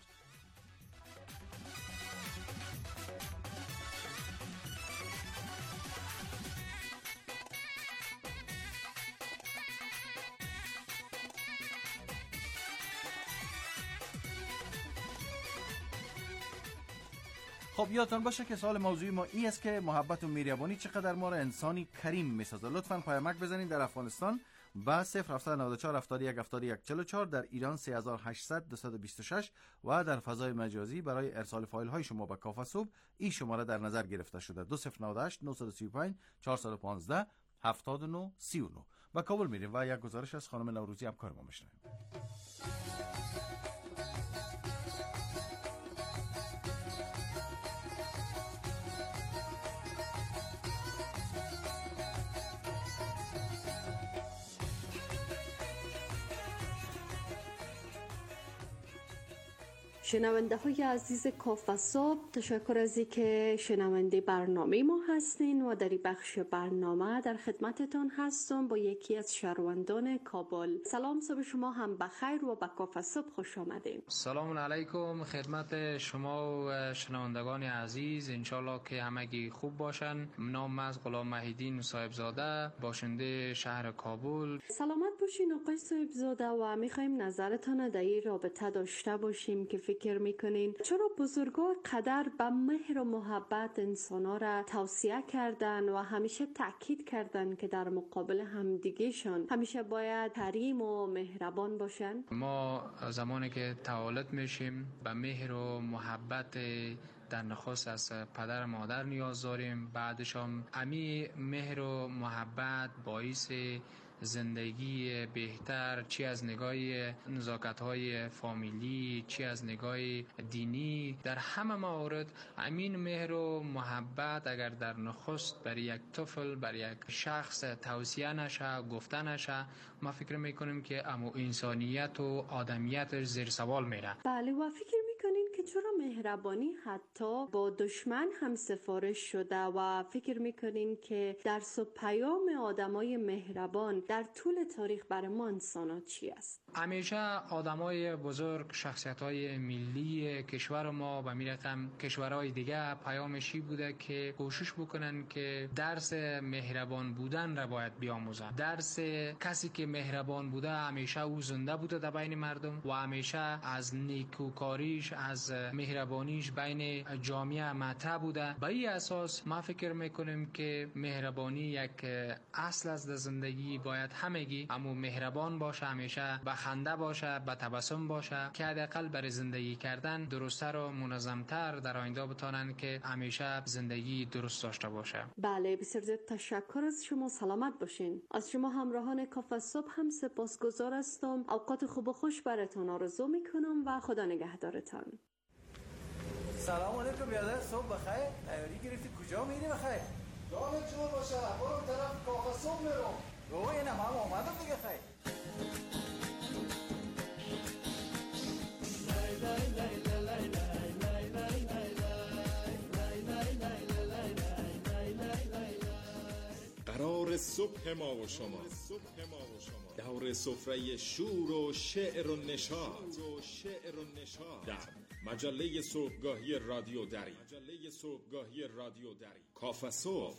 خب یادتان باشه که سوال موضوعی ما این است که محبت و مهربانی چقدر ما را انسانی کریم میسازه. لطفاً پیامک بزنید در افغانستان با 0794 71 71 44، در ایران 3800 226 و در فضای مجازی برای ارسال فایل های شما به کافه صبح این شماره در نظر گرفته شده 2098 935 415 79 39. به کابل میریم و یک گزارش از خانم نوروزی همکار ما میشنویم. شنونده های عزیز کافه صبح، تشکر از اینکه شنونده برنامه ما هستین و در این بخش برنامه در خدمتتان هستم با یکی از شهروندان کابل. سلام، صبح شما هم بخیر و به کافه صبح خوش آمدین. سلام علیکم خدمت شما و شنوندگان عزیز، انشالله که همگی خوب باشن. نام از غلام مهیدین صاحبزاده، باشنده شهر کابل. سلامت باشین آقای صاحبزاده و میخوایم نظرتان در این رابطه داشته باشیم که فکر میکنین چرا بزرگا قدر به مهر و محبت انسانا را توصیه کردن و همیشه تاکید کردن که در مقابل همدیگهشان همیشه باید کریم و مهربان باشن؟ ما زمانی که تولد میشیم به مهر و محبت در نخست از پدر مادر نیاز داریم، بعدش هم امی مهر و محبت باعث زندگی بهتر، چی از نگاه نزاکت‌های فامیلی، چی از نگاه دینی، در همه موارد امین مهر و محبت اگر در نخست بر یک طفل، بر یک شخص توصیه نشه، گفته نشه، ما فکر میکنیم که امو انسانیت و آدمیتش زیر سوال میره. بله، و فکر میکنین که چرا مهربانی حتی با دشمن هم سفارش شده و فکر میکنین که درس و پیام آدمای مهربان در طول تاریخ برای ما انسانا چی است؟ همیشه آدمای بزرگ، شخصیت‌های ملی کشور ما و می رقم کشورهای دیگه پیامشی بوده که کوشش بکنن که درس مهربان بودن را باید بیاموزن. درس کسی که مهربان بوده همیشه او زنده بوده در بین مردم و همیشه از نیکوکاریش، از مهربانیش بین جامعه مطرح بوده. به این اساس ما فکر میکنیم که مهربانی یک اصل از زندگی باید همگی اما مهربان باشه، همیشه به خنده باشه، به تبسم باشه که حداقل برای زندگی کردن درست‌تر و منظم‌تر در آینده بتونن که همیشه زندگی درست داشته باشه. بله، بسیار زیاد تشکر از شما. سلامت باشین. از شما همراهان کافه صبح هم سپاسگزار هستم. اوقات خوب و خوش براتون آرزو میکنم و خدا نگهدارتان. سلام علیکم برادر، صبح بخیر. تیاری گرفتی کجا میری بخیر؟ جانت جور باشه، برو طرف کافه صبح میرم. اوه اینم هم اومدم دیگه خیر. قرار صبح ما و شما دور سفره شور و شعر و نشاط در مجله صبحگاهی رادیو دری کافه صبح.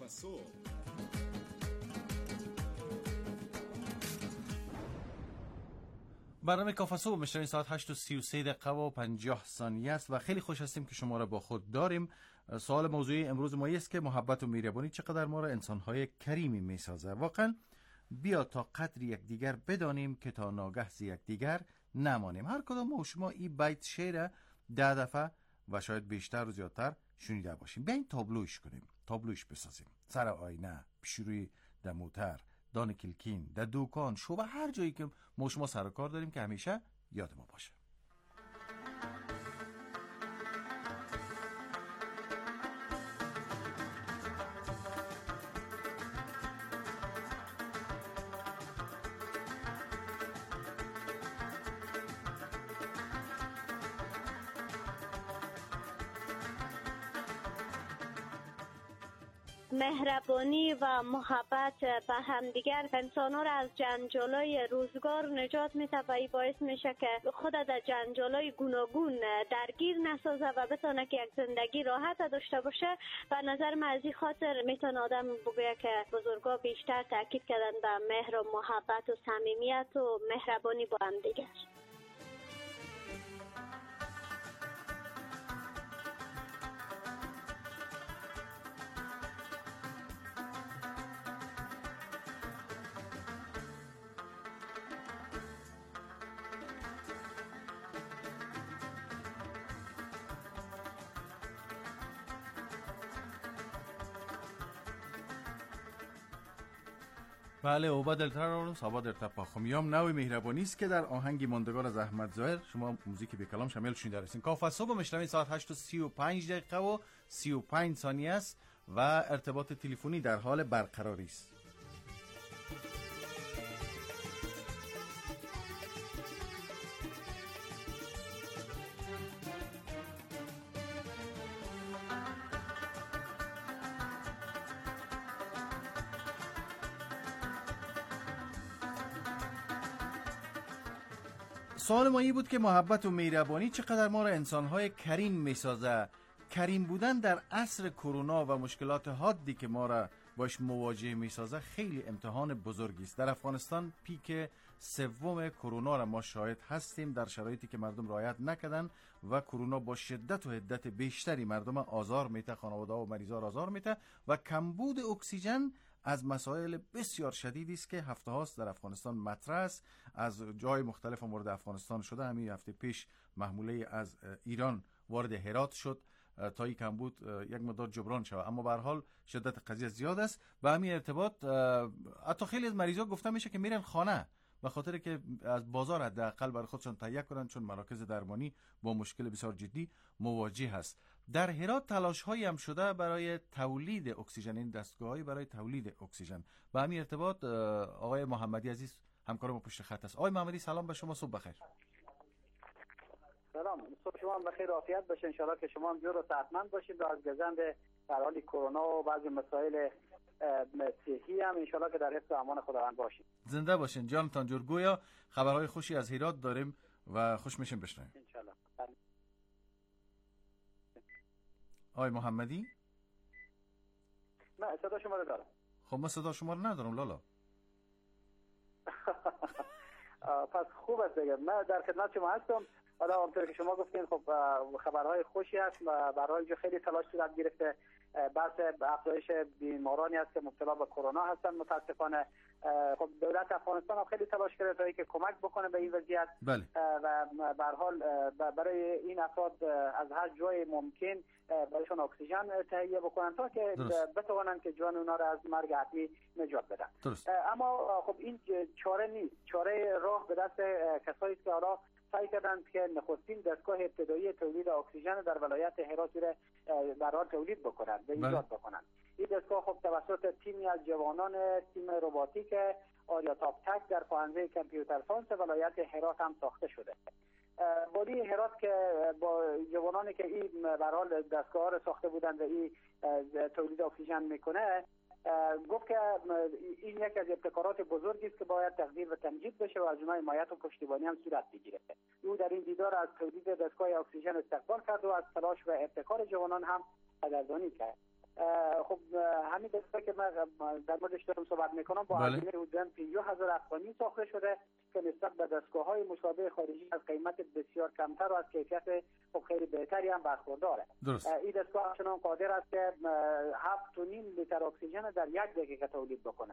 برنامه کافه صبح میشنوید ساعت 8:33 و 50 ثانیه است و خیلی خوش هستیم که شما را با خود داریم. سوال موضوعی امروز ما است که محبت و مهربانی چقدر ما را انسان‌های کریمی میسازه. واقعا بیا تا قدر یکدیگر بدانیم که تا ناگه ز یکدیگر نمانیم. هر کدام ما و شما این بیت شعر 10 دفعه و شاید بیشتر و زیادتر شنیده باشیم. بیاین تابلوش کنیم، تابلوش بسازیم. سر آینه، پیش روی دموتر، دان کلکین، در دوکان، شو، هر جایی که ما شما سر کار داریم که همیشه یاد ما باشه. مهربانی و محبت به همدیگر انسان‌ها را از جنجالای روزگار نجات میده و این باعث میشه که خود در جنجالای گوناگون درگیر نسازه و بتونه که یک زندگی راحت داشته باشه. و نظر من از این خاطر میتونه آدم بگه که بزرگا بیشتر تاکید کردن به مهر و محبت و صمیمیت و مهربانی با همدیگر. بله، او دلتر رو سابا در تپاخمیام نوی مهربانی است که در آهنگی ماندگار از احمد ظاهر شما موزیک به کلام شامل شنیده رسین. کافه صبح میشنوید ساعت 8:35 و 35 ثانیه است و ارتباط تلفنی در حال برقراری است. سوال ما این بود که محبت و مهربانی چقدر ما را انسان‌های کریم میسازه. کریم بودن در عصر کرونا و مشکلات حادی که ما را باش مواجه میسازه خیلی امتحان بزرگی است. در افغانستان پیک سوم کرونا را ما شاهد هستیم، در شرایطی که مردم رعایت نکردن و کرونا با شدت و حدت بیشتری مردم آزار میته، خانواده‌ها و مریضا را آزار میته و کمبود اکسیژن از مسائل بسیار شدیدی است که هفته هاست در افغانستان مطرح است. از جای مختلف وارد افغانستان شده. همین هفته پیش محموله از ایران وارد هرات شد تا این کمبود یک مقدار جبران شود، اما به هر حال شدت قضیه زیاد است و همین ارتباط حتی خیلی از مریضا گفته میشه که میرن خانه به خاطر که از بازار حداقل برای خودشون تهیه کنن، چون مراکز درمانی با مشکل بسیار جدی مواجه هست. در هرات تلاش هایی هم شده برای تولید اکسیژن، این دستگاه‌ای برای تولید اکسیژن. با همین ارتباط آقای محمدی عزیز همکار ما پشت خط است. آقای محمدی سلام به شما، صبح بخیر. سلام، صبح شما بخیر عافیت باشه. انشالله که شما هم جور و صحتمند باشید و از گزند در حال کرونا و بعضی مسائل صحی هم انشالله که در حفظ امان خداوند باشید. زنده باشین جانتان جور. گویا خبرهای خوشی از هرات داریم و خوش میشیم بشنویم انشالله. آقای محمدی؟ من صدا شما رو دارم. خب من صدا شما رو ندارم لالا. پس خوب است دیگه. من در خدمت شما هستم. حالا همونطور که شما گفتین خب خبرهای خوشی است و برای اینجا خیلی تلاش صورت گرفته. بحث افزایش بیمارانی است که مبتلا به کرونا هستن متاسفانه. خب دولت افغانستان هم خیلی تلاش کرده تا اینکه کمک بکنه به این وضعیت. بله. و به هر حال برای این افراد از هر جای ممکن برایشون اکسیژن تهیه بکنن تا که بتوانن که جان اونا را از مرگ حتمی نجات بدن. اما خب این چاره نیست. چاره راه به دست کسایی است که حالا سعی کردند که نخستین دستگاه ابتدایی تولید اکسیژن در ولایت هرات را برای تولید بکنند و ایجاد بکنند. این دستگاه خب توسط تیمی از جوانان تیم روباتیک آریا تاپ تک در پوهنځی کامپیوتر ساینس ولایت هرات هم ساخته شده. بودی هرات که با جوانانی که این به هر حال دستگاه را ساخته بودند و این تولید اکسیژن میکنه گفت که این یک از ابتکارات بزرگی است که باید تقدیر و تمجید بشه و از اونها حمایت و پشتیبانی هم صورت بگیره. او در این دیدار از تولید دستگاه اکسیژن استقبال کرد و از تلاش و ابتکار جوانان هم قدردانی کرد. خب همین دستگاه که من در موردش دارم صحبت میکنم با هزینه حدوداً 50,000 افغانی ساخته شده که نسبت به دستگاه‌های مشابه خارجی از قیمت بسیار کمتر و از کیفیت خب خیلی بهتری هم برخورداره. این دستگاه همچنان قادر است که 7.5 لیتر اکسیژن در 1 دقیقه تولید بکنه.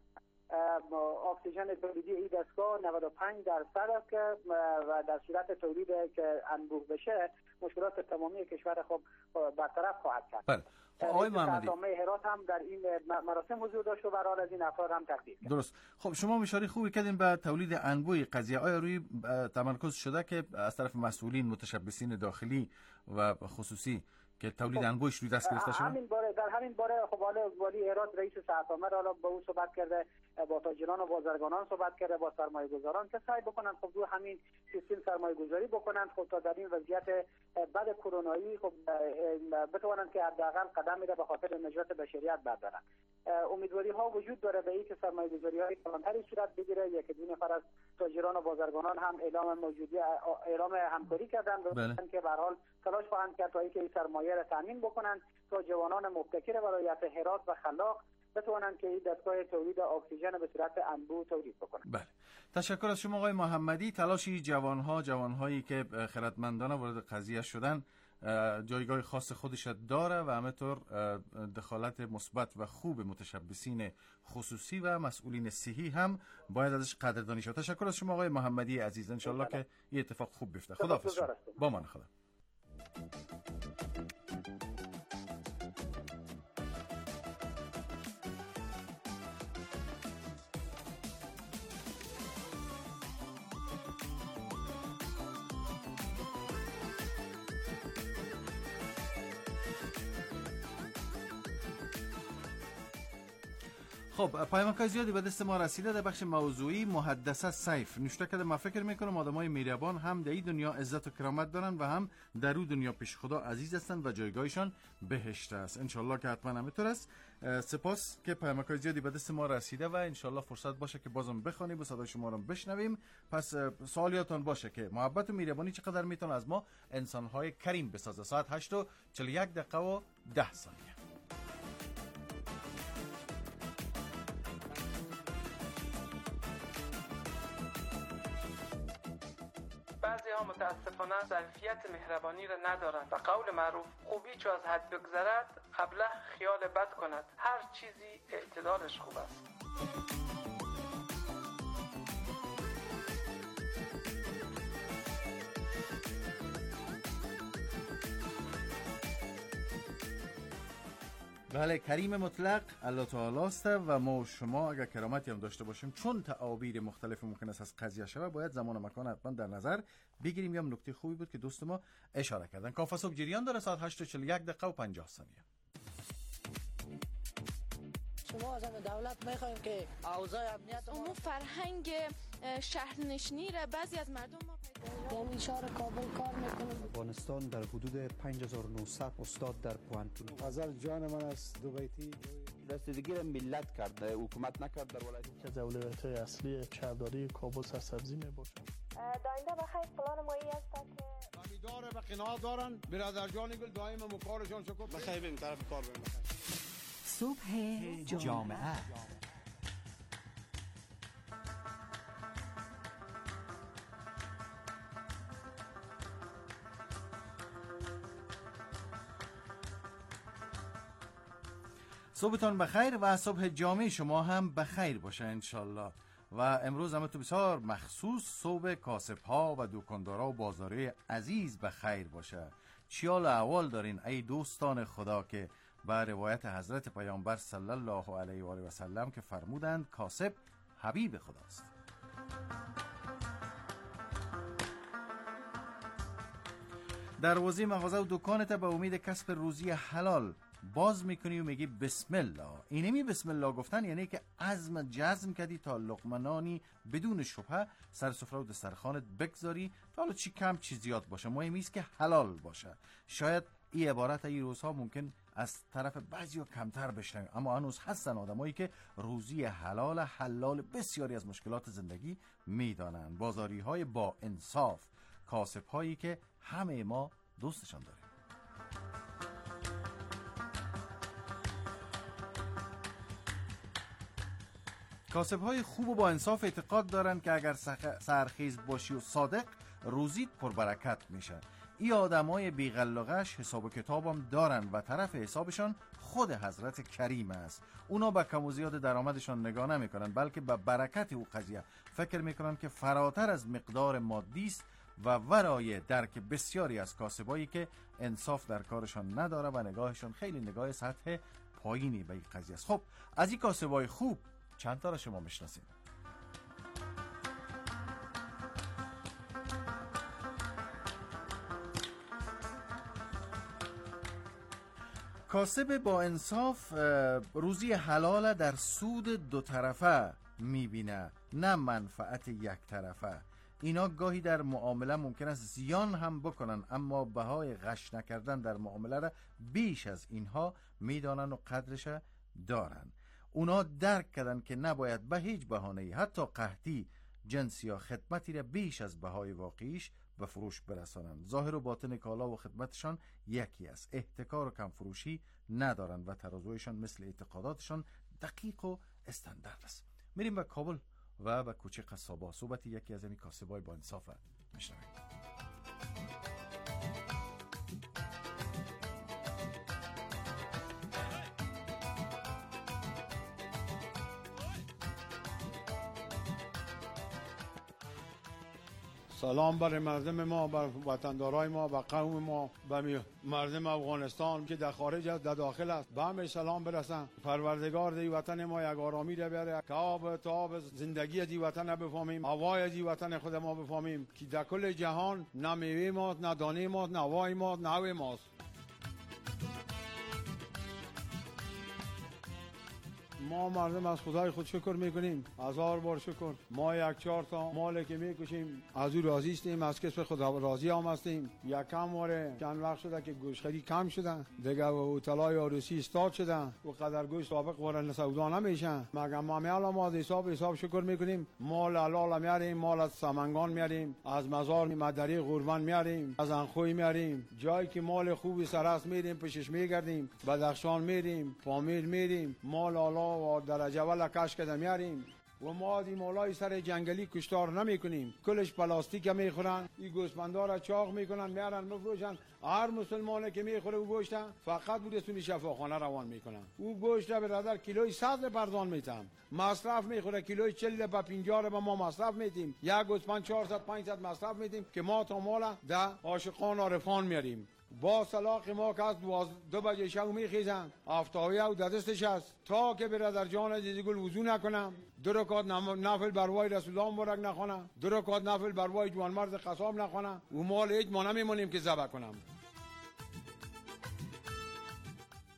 اکسیژن تولیدی این دستگاه 95% است که و در صورت تولید که انبوه بشه مشکلات تمامی کشور خب برطرف خواهد کرد. بله. آقای محمدی هرات هم در این مراسم حضور داشت و برای از این افراد هم تقدیر کرد. درست. خب شما اشاره خوبی کردین به تولید انبوه قضیه. آیا روی تمرکز شده که از طرف مسئولین متشبثین داخلی و خصوصی که تولید انبوهش روی دست گرفته شده؟ در همین باره خب والی هرات رئیس سرعامر حالا با او صحبت کرده، با تاجران و بازرگانان صحبت کرده، با سرمایه‌گذاران که سعی بکنن خب دو همین سیستم سرمایه‌گذاری بکنن خب تا در این وضعیت بعد کرونایی خب بتوانند که حداقل قدمی را به خاطر نجات بشریت بردارن. امیدواری ها وجود داره به اینکه سرمایه‌گذاری‌های کلانتری صورت بگیره. یک دو نفر از تاجران و بازرگانان هم اعلام همکاری کردن که به هر حال تلاش خواهند کرد تا اینکه این سرمایه را تامین بکنن تا جوانان مبتکر ولایت هرات و خلاق بتوانند که این دستگاه تولید اکسیژن به صورت انبوه تولید بکنند. بله. تشکر از شما آقای محمدی. تلاشی جوانهایی که خردمندانه وارد قضیه شدن جایگاه خاص خودش داره و همینطور دخالت مثبت و خوب متشبثین خصوصی و مسئولین صحی هم باید ازش قدردانی شد. تشکر از شما آقای محمدی عزیز. ان شاء الله که این اتفاق خوب بیفته. خداحافظ. با من خدا. خب پیامک‌های زیادی به دست ما رسیده. در بخش موضوعی محدثه سیف نوشته کرده ما فکر میکنم آدمای مهربان هم در این دنیا عزت و کرامت دارن و هم در اون دنیا پیش خدا عزیز هستند و جایگاهشان بهشت است. ان شاء الله که حتما همینطور است. سپاس که پیامک‌های زیادی به دست ما رسیده و ان شاء الله فرصت باشه که بازم بخونیم و صدای شما رو بشنویم. پس سوالیاتون باشه که محبت و مهربانی چقدر میتونه از ما انسان‌های کریم بسازه. ساعت 8:41:10. بعضی ها متاسفانه ظرفیت مهربانی را ندارند و قول معروف خوبی چو از حد بگذرد ابله خیال بد کند. هر چیزی اعتدالش خوب است. بله کریم مطلق الله تعالی است و ما و شما اگر کرامتی هم داشته باشیم چون تعابیر مختلف ممکن است از قضیه شود باید زمان و مکان حتما در نظر بگیریم. یا نکته خوبی بود که دوست ما اشاره کردن. کافه صبح جریان داره ساعت 8:41:50. شما از دولت میخوایم که اوضاع امنیت فرهنگ شهرنشینی را بعضی از مردم یعنی شهر کابل کار میکنم. افغانستان در حدود 5900 استاد در پوانتون. غزل جان من است دوبیتی دستگیر ملت کرده، حکومت نکرد در ولایت. که از ولایت‌های اصلی شهرداری کابل سرسبزی میباشد. داینده بخیر پلان مایی است که امیدواره به قناعت دارن. برادر جان گل دائم مکارشان شکر. بخیر بریم طرف کار بریم. صبح جامعه. صبحتان بخیر و صبح جامعه شما هم بخیر باشه انشالله. و امروز هم تو بسیار مخصوص صبح کاسب‌ها و دکاندارا و بازاری عزیز بخیر باشه. چیال احوال دارین ای دوستان خدا که با روایت حضرت پیامبر صلی الله علیه و آله و سلم که فرمودند کاسب حبیب خداست. دروازه مغازه و دکانت به امید کسب روزی حلال باز میکنی و میگی بسم الله. اینمی بسم الله گفتن یعنی که عزم جزم کردی تا لقمه بدون شبهه سر سفره و دسترخوانت بگذاری تا حالا چی کم چی زیاد باشه، مهم است که حلال باشه. شاید این عبارت این روزها ممکن از طرف بعضیا کمتر بشنویم، اما هنوز هستن آدمایی که روزی حلال بسیاری از مشکلات زندگی میدانن. بازاری های با انصاف، کاسب هایی که همه ما دوستشان داریم. کاسب های خوب و با انصاف اعتقاد دارن که اگر سرخیز باشی و صادق روزیت پربرکت میشه. این آدم های بیغلغش حساب و کتابم دارن و طرف حسابشان خود حضرت کریم است. اونا به کم و زیاد درآمدشان نگاه نمیکنن، بلکه به برکت او قضیه فکر میکنن که فراتر از مقدار مادی است و ورای درک بسیاری از کاسبایی که انصاف در کارشان نداره و نگاهشان خیلی نگاه سطح پایینی به این قضیه است. خب از این کاسبای خوب چند تا را شما میشناسید؟ کاسب با انصاف روزی حلال در سود دو طرفه میبینه، نه منفعت یک طرفه. اینا گاهی در معامله ممکن است زیان هم بکنن، اما بهای غش نکردن در معامله را بیش از اینها میدانن و قدرش دارن. اونا درک کردن که نباید به هیچ بهانه‌ای، حتی قحطی، جنس یا خدمتی را بیش از بهای واقعیش به فروش برسانند. ظاهر و باطن کالا و خدمتشان یکی است. احتکار و کم فروشی ندارن و ترازویشان مثل اعتقاداتشان دقیق و استاندارد است. میریم به کابل و به کوچه قصابا. صحبت یکی از این کاسبای با انصاف میشنویم. سلام برای مردم ما، بر وطندارای ما، و قوم ما، به مردم افغانستان که در خارج است، در داخل است، به همه سلام برسن. پروردگار دی وطن ما یک آرامی را بیاره که آب تاب زندگی دی وطن بفهمیم، هوای دی وطن خود ما بفهمیم که در کل جهان نه میوه ماست، نه دانه ماست، نه هوای ماست، نه هوای ماست. ما مردم از خدای خود شکر میکنیم، هزار بار شکر. ما یک 4 تا مال که میکشیم از او راضی هستیم، از کسب خدا راضی هم هستیم. یک کم واره چند وقت شده که گوشتخری کم شده دیگه و طلای عروسی استاد شده و قدر گوشت سابق واره سودا نمیشن. مگر ما ما حساب شکر میکنیم. مال حلال میاریم، مال از سمنگان میاریم، از مزار مدری قربان میاریم، از انخوی میاریم. جایی که مال خوبی سرست میریم، پشش میگردیم، بدخشان میریم، پامیر میریم، مال حالا و درجه ولا کش کده میاریم. و ما دی مولای سر جنگلی کشتار نمی کنیم، کلش پلاستیک میخورن، این گوسفندا را چاق میکنن میارن مفروشن. هر مسلمانه که میخوره او گوشت فقط بود سونی شفاخانه روان میکنن. او گوشت را برادر کیلوی 100 پردان میتم، مصرف میخوره کیلوی 40 با 50 با ما مصرف میتیم. یک گوسفند 400 500 مصرف میتیم که ما تا مالا ده عاشقان عارفان میاریم. با سلاق ما که از 2 بجه شب میخیزن، افتاوی او دستش است تا که برادر جان دیگل وضو نکنم، 2 رکعت نفل بر وای رسول الله مبارک نخونم، 2 رکعت نفل بر وای جوانمرد قصاب نخونم و مال هیچ ما نمیمونیم که ذبح کنم.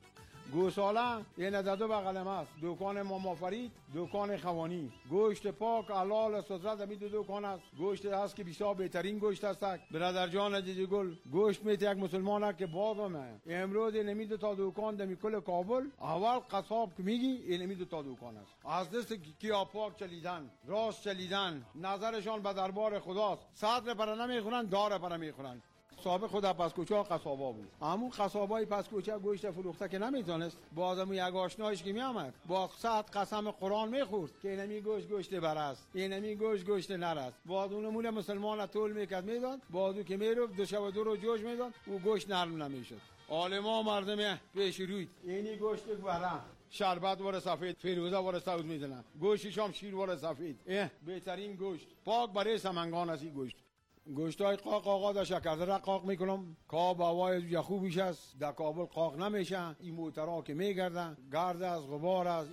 گوساله یه ندادو بغلم است، دکان ماما فرید، دکان خوانی. گوشت پاک حلال سدرت می دکان است. گوشت است که بسیار بهترین گوشت است. برادر جان عزیز گل، گوشت میت یک مسلمان است که بازم امروز نمیده تا دکان دمی کل کابل اول قصاب که میگی نمیده تا دکان است. از دست کیا پاک چلیدن، راست چلیدن، نظرشان به دربار خداست. صدر پر نمیخورن، دار پر میخورن. صاحب خود پس کوچه قصابا بود. همون قصابای پس کوچه گوشت فروخته که نمیتونست، بازم یک آشنایش که میامد با صد قسم قرآن میخورد که اینمی گوشت برست، اینمی گوشت نرست. باز اون مول مسلمان طول میکرد میداد، بازو که میرفت دو شب و دو رو جوش میداد و گوشت نرم نمیشد. عالما مردم پیش روید اینی گوشت برام شربت واره سفید، فیروزه واره سعود میدنن، گوشتش هم شیر واره سفید. بهترین گوشت پاک برای سمنگان است. گوشت گوشتای قاق آقا در شکردره قاق میکنم. کاب هوای خوبیش است، در کابل قاق نمیشن. این موترها که میگردن گرد از غبار است.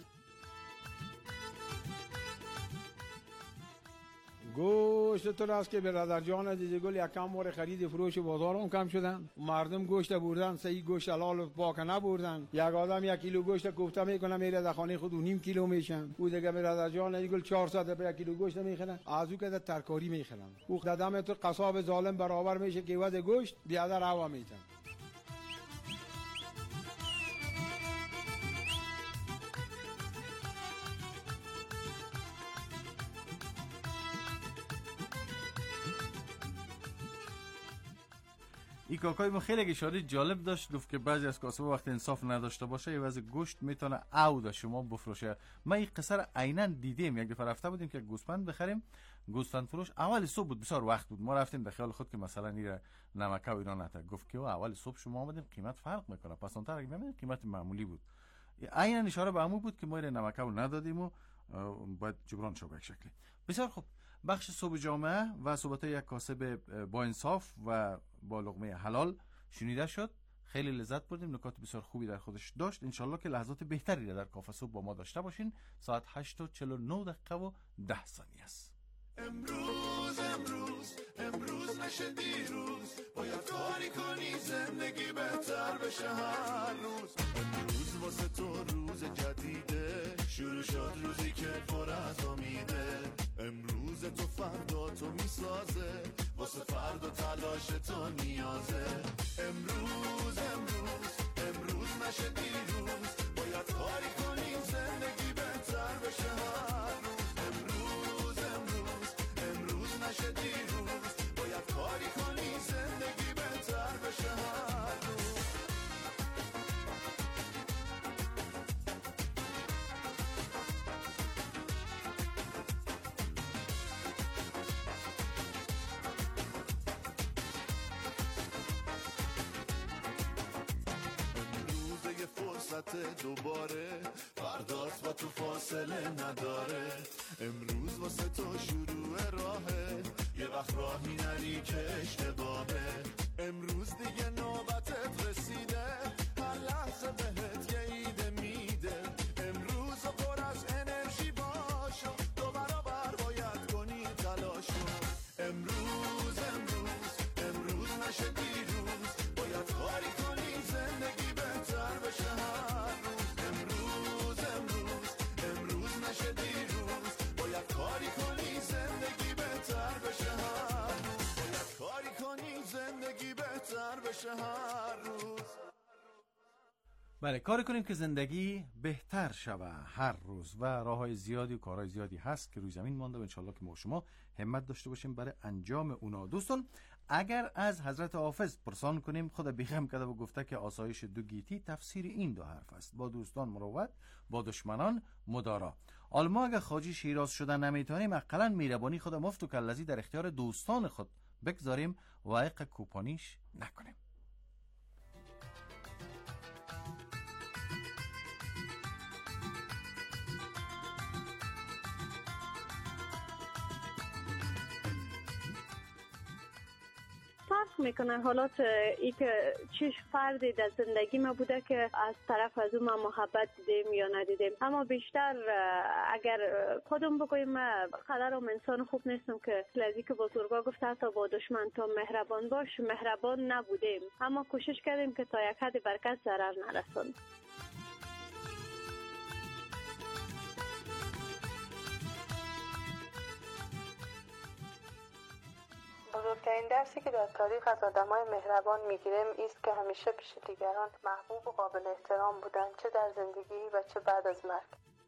گوشت تو است که برادر جان عزیز گل یک کم واره خرید فروش بازار هم کم شدن. مردم گوشت بردن، صحیح گوشت حلال و پاک نبردن. یک آدم یک کیلو گوشت کوفته میکنه میره در خانه خود و نیم کیلو میشن. او دیگه برادر جان عزیز گل 400 پر یک کیلو گوشت میخرن، از او که در ترکاری میخرن. او ددم تو قصاب ظالم برابر میشه که ود گوشت بیادر هوا میتن. این کاکای ما خیلی اشاره جالب داشت، گفت که بعضی از کاسبا وقتی انصاف نداشته باشه یه وضع گوشت میتونه او دا شما بفروشه. ما این قصه را عیناً دیدیم. یک دفعه رفته بودیم که گوسفند بخریم، گوسفند فروش اول صبح بود، بسیار وقت بود. ما رفتیم به خیال خود که مثلا این نمک و اینا نتا، گفت که اول صبح شما آمدیم قیمت فرق میکنه، پس اون طرف میگم قیمت معمولی بود. عیناً اشاره به عمو بود که ما این نمک و ندادیم و باید جبران شد به شکلی. بسیار خوب، بخش صبح جامعه و صحبت یک کاسب با انصاف و با لقمه حلال شنیده شد. خیلی لذت بردیم، نکات بسیار خوبی در خودش داشت. انشالله که لحظات بهتری را در کافه صبح با ما داشته باشین. ساعت 8:49 و 10 ثانیه است. امروز نشه دیروز، باید کاری کنی زندگی بهتر بشه هر روز. امروز واسه تو روز جدیده، شروع شد روزی که پر از امیده. امروز تو فردا تو میسازه، واسه فردا تلاش تو نیازه. امروز نشه دیروز، باید کاری کنی زندگی بهتر بشه هر روز. امروز نشه دیروز، باید کاری کنی زندگی بهتر بشه هر روز. دوباره فردات با تو فاصله نداره. امروز واسه تو شروع راهه، یه وقت راهی نری که اشتباهه. امروز دیگه نوبتت رسیده، هر لحظه بهت یه ایده میده. امروز پر از انرژی باش، دو برابر باید کنی تلاشو. امروز نشه دیروز، باید کاری کنی زندگی بهتر بشه هر روز. امروز نشه دیروز، باید کاری کنی زندگی بهتر بشه هر روز. باید کاری کنی زندگی بهتر بشه هر روز. بله، کاری کنیم که زندگی بهتر شوه هر روز و راههای زیادی و کارهای زیادی هست که روی زمین مانده و انشالله که ما شما همت داشته باشیم برای انجام اونا. دوستان، اگر از حضرت حافظ پرسان کنیم، خدا بیغم کرده و گفته که آسایش دو گیتی تفسیر این دو حرف است: با دوستان مروت، با دشمنان مدارا. ما اگر خواجه شیراز شدن نمیتونیم، اقلا میربانی خدا مفت و کلذی در اختیار دوستان خود بگذاریم و عیق کوپانیش نکنیم. فرق میکنه حالات ای که چه فردی در زندگی ما بوده که از طرف از اون ما محبت دیدیم یا ندیدیم. اما بیشتر اگر خودم بگویم، من قدرم انسان خوب نیستم که لذی که بزرگا گفته حتی با دشمن تا مهربان باش، مهربان نبودیم، اما کوشش کردیم که تا یک حد برکت ضرر نرسند. بزرگترین درسی که در تاریخ از آدمای مهربان میگیریم است که همیشه پیش دیگران محبوب و قابل احترام بودن، چه در زندگی و چه بعد از مرگ.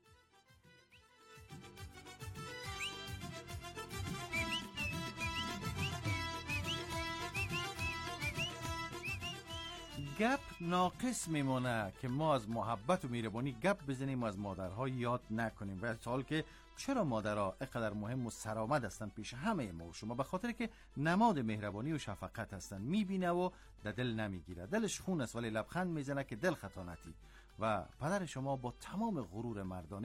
گپ ناقص میمونه که ما از محبت و مهربانی گپ بزنیم و از مادرها یاد نکنیم. و سوال که چرا مادرها اینقدر مهم و سرآمد هستن پیش همه ما و شما؟ به خاطر که نماد مهربانی و شفقت هستن. میبینه و در دل نمیگیره، دلش خون است ولی لبخند میزنه که دل خطا نتی. و پدر شما با تمام غرور مردانه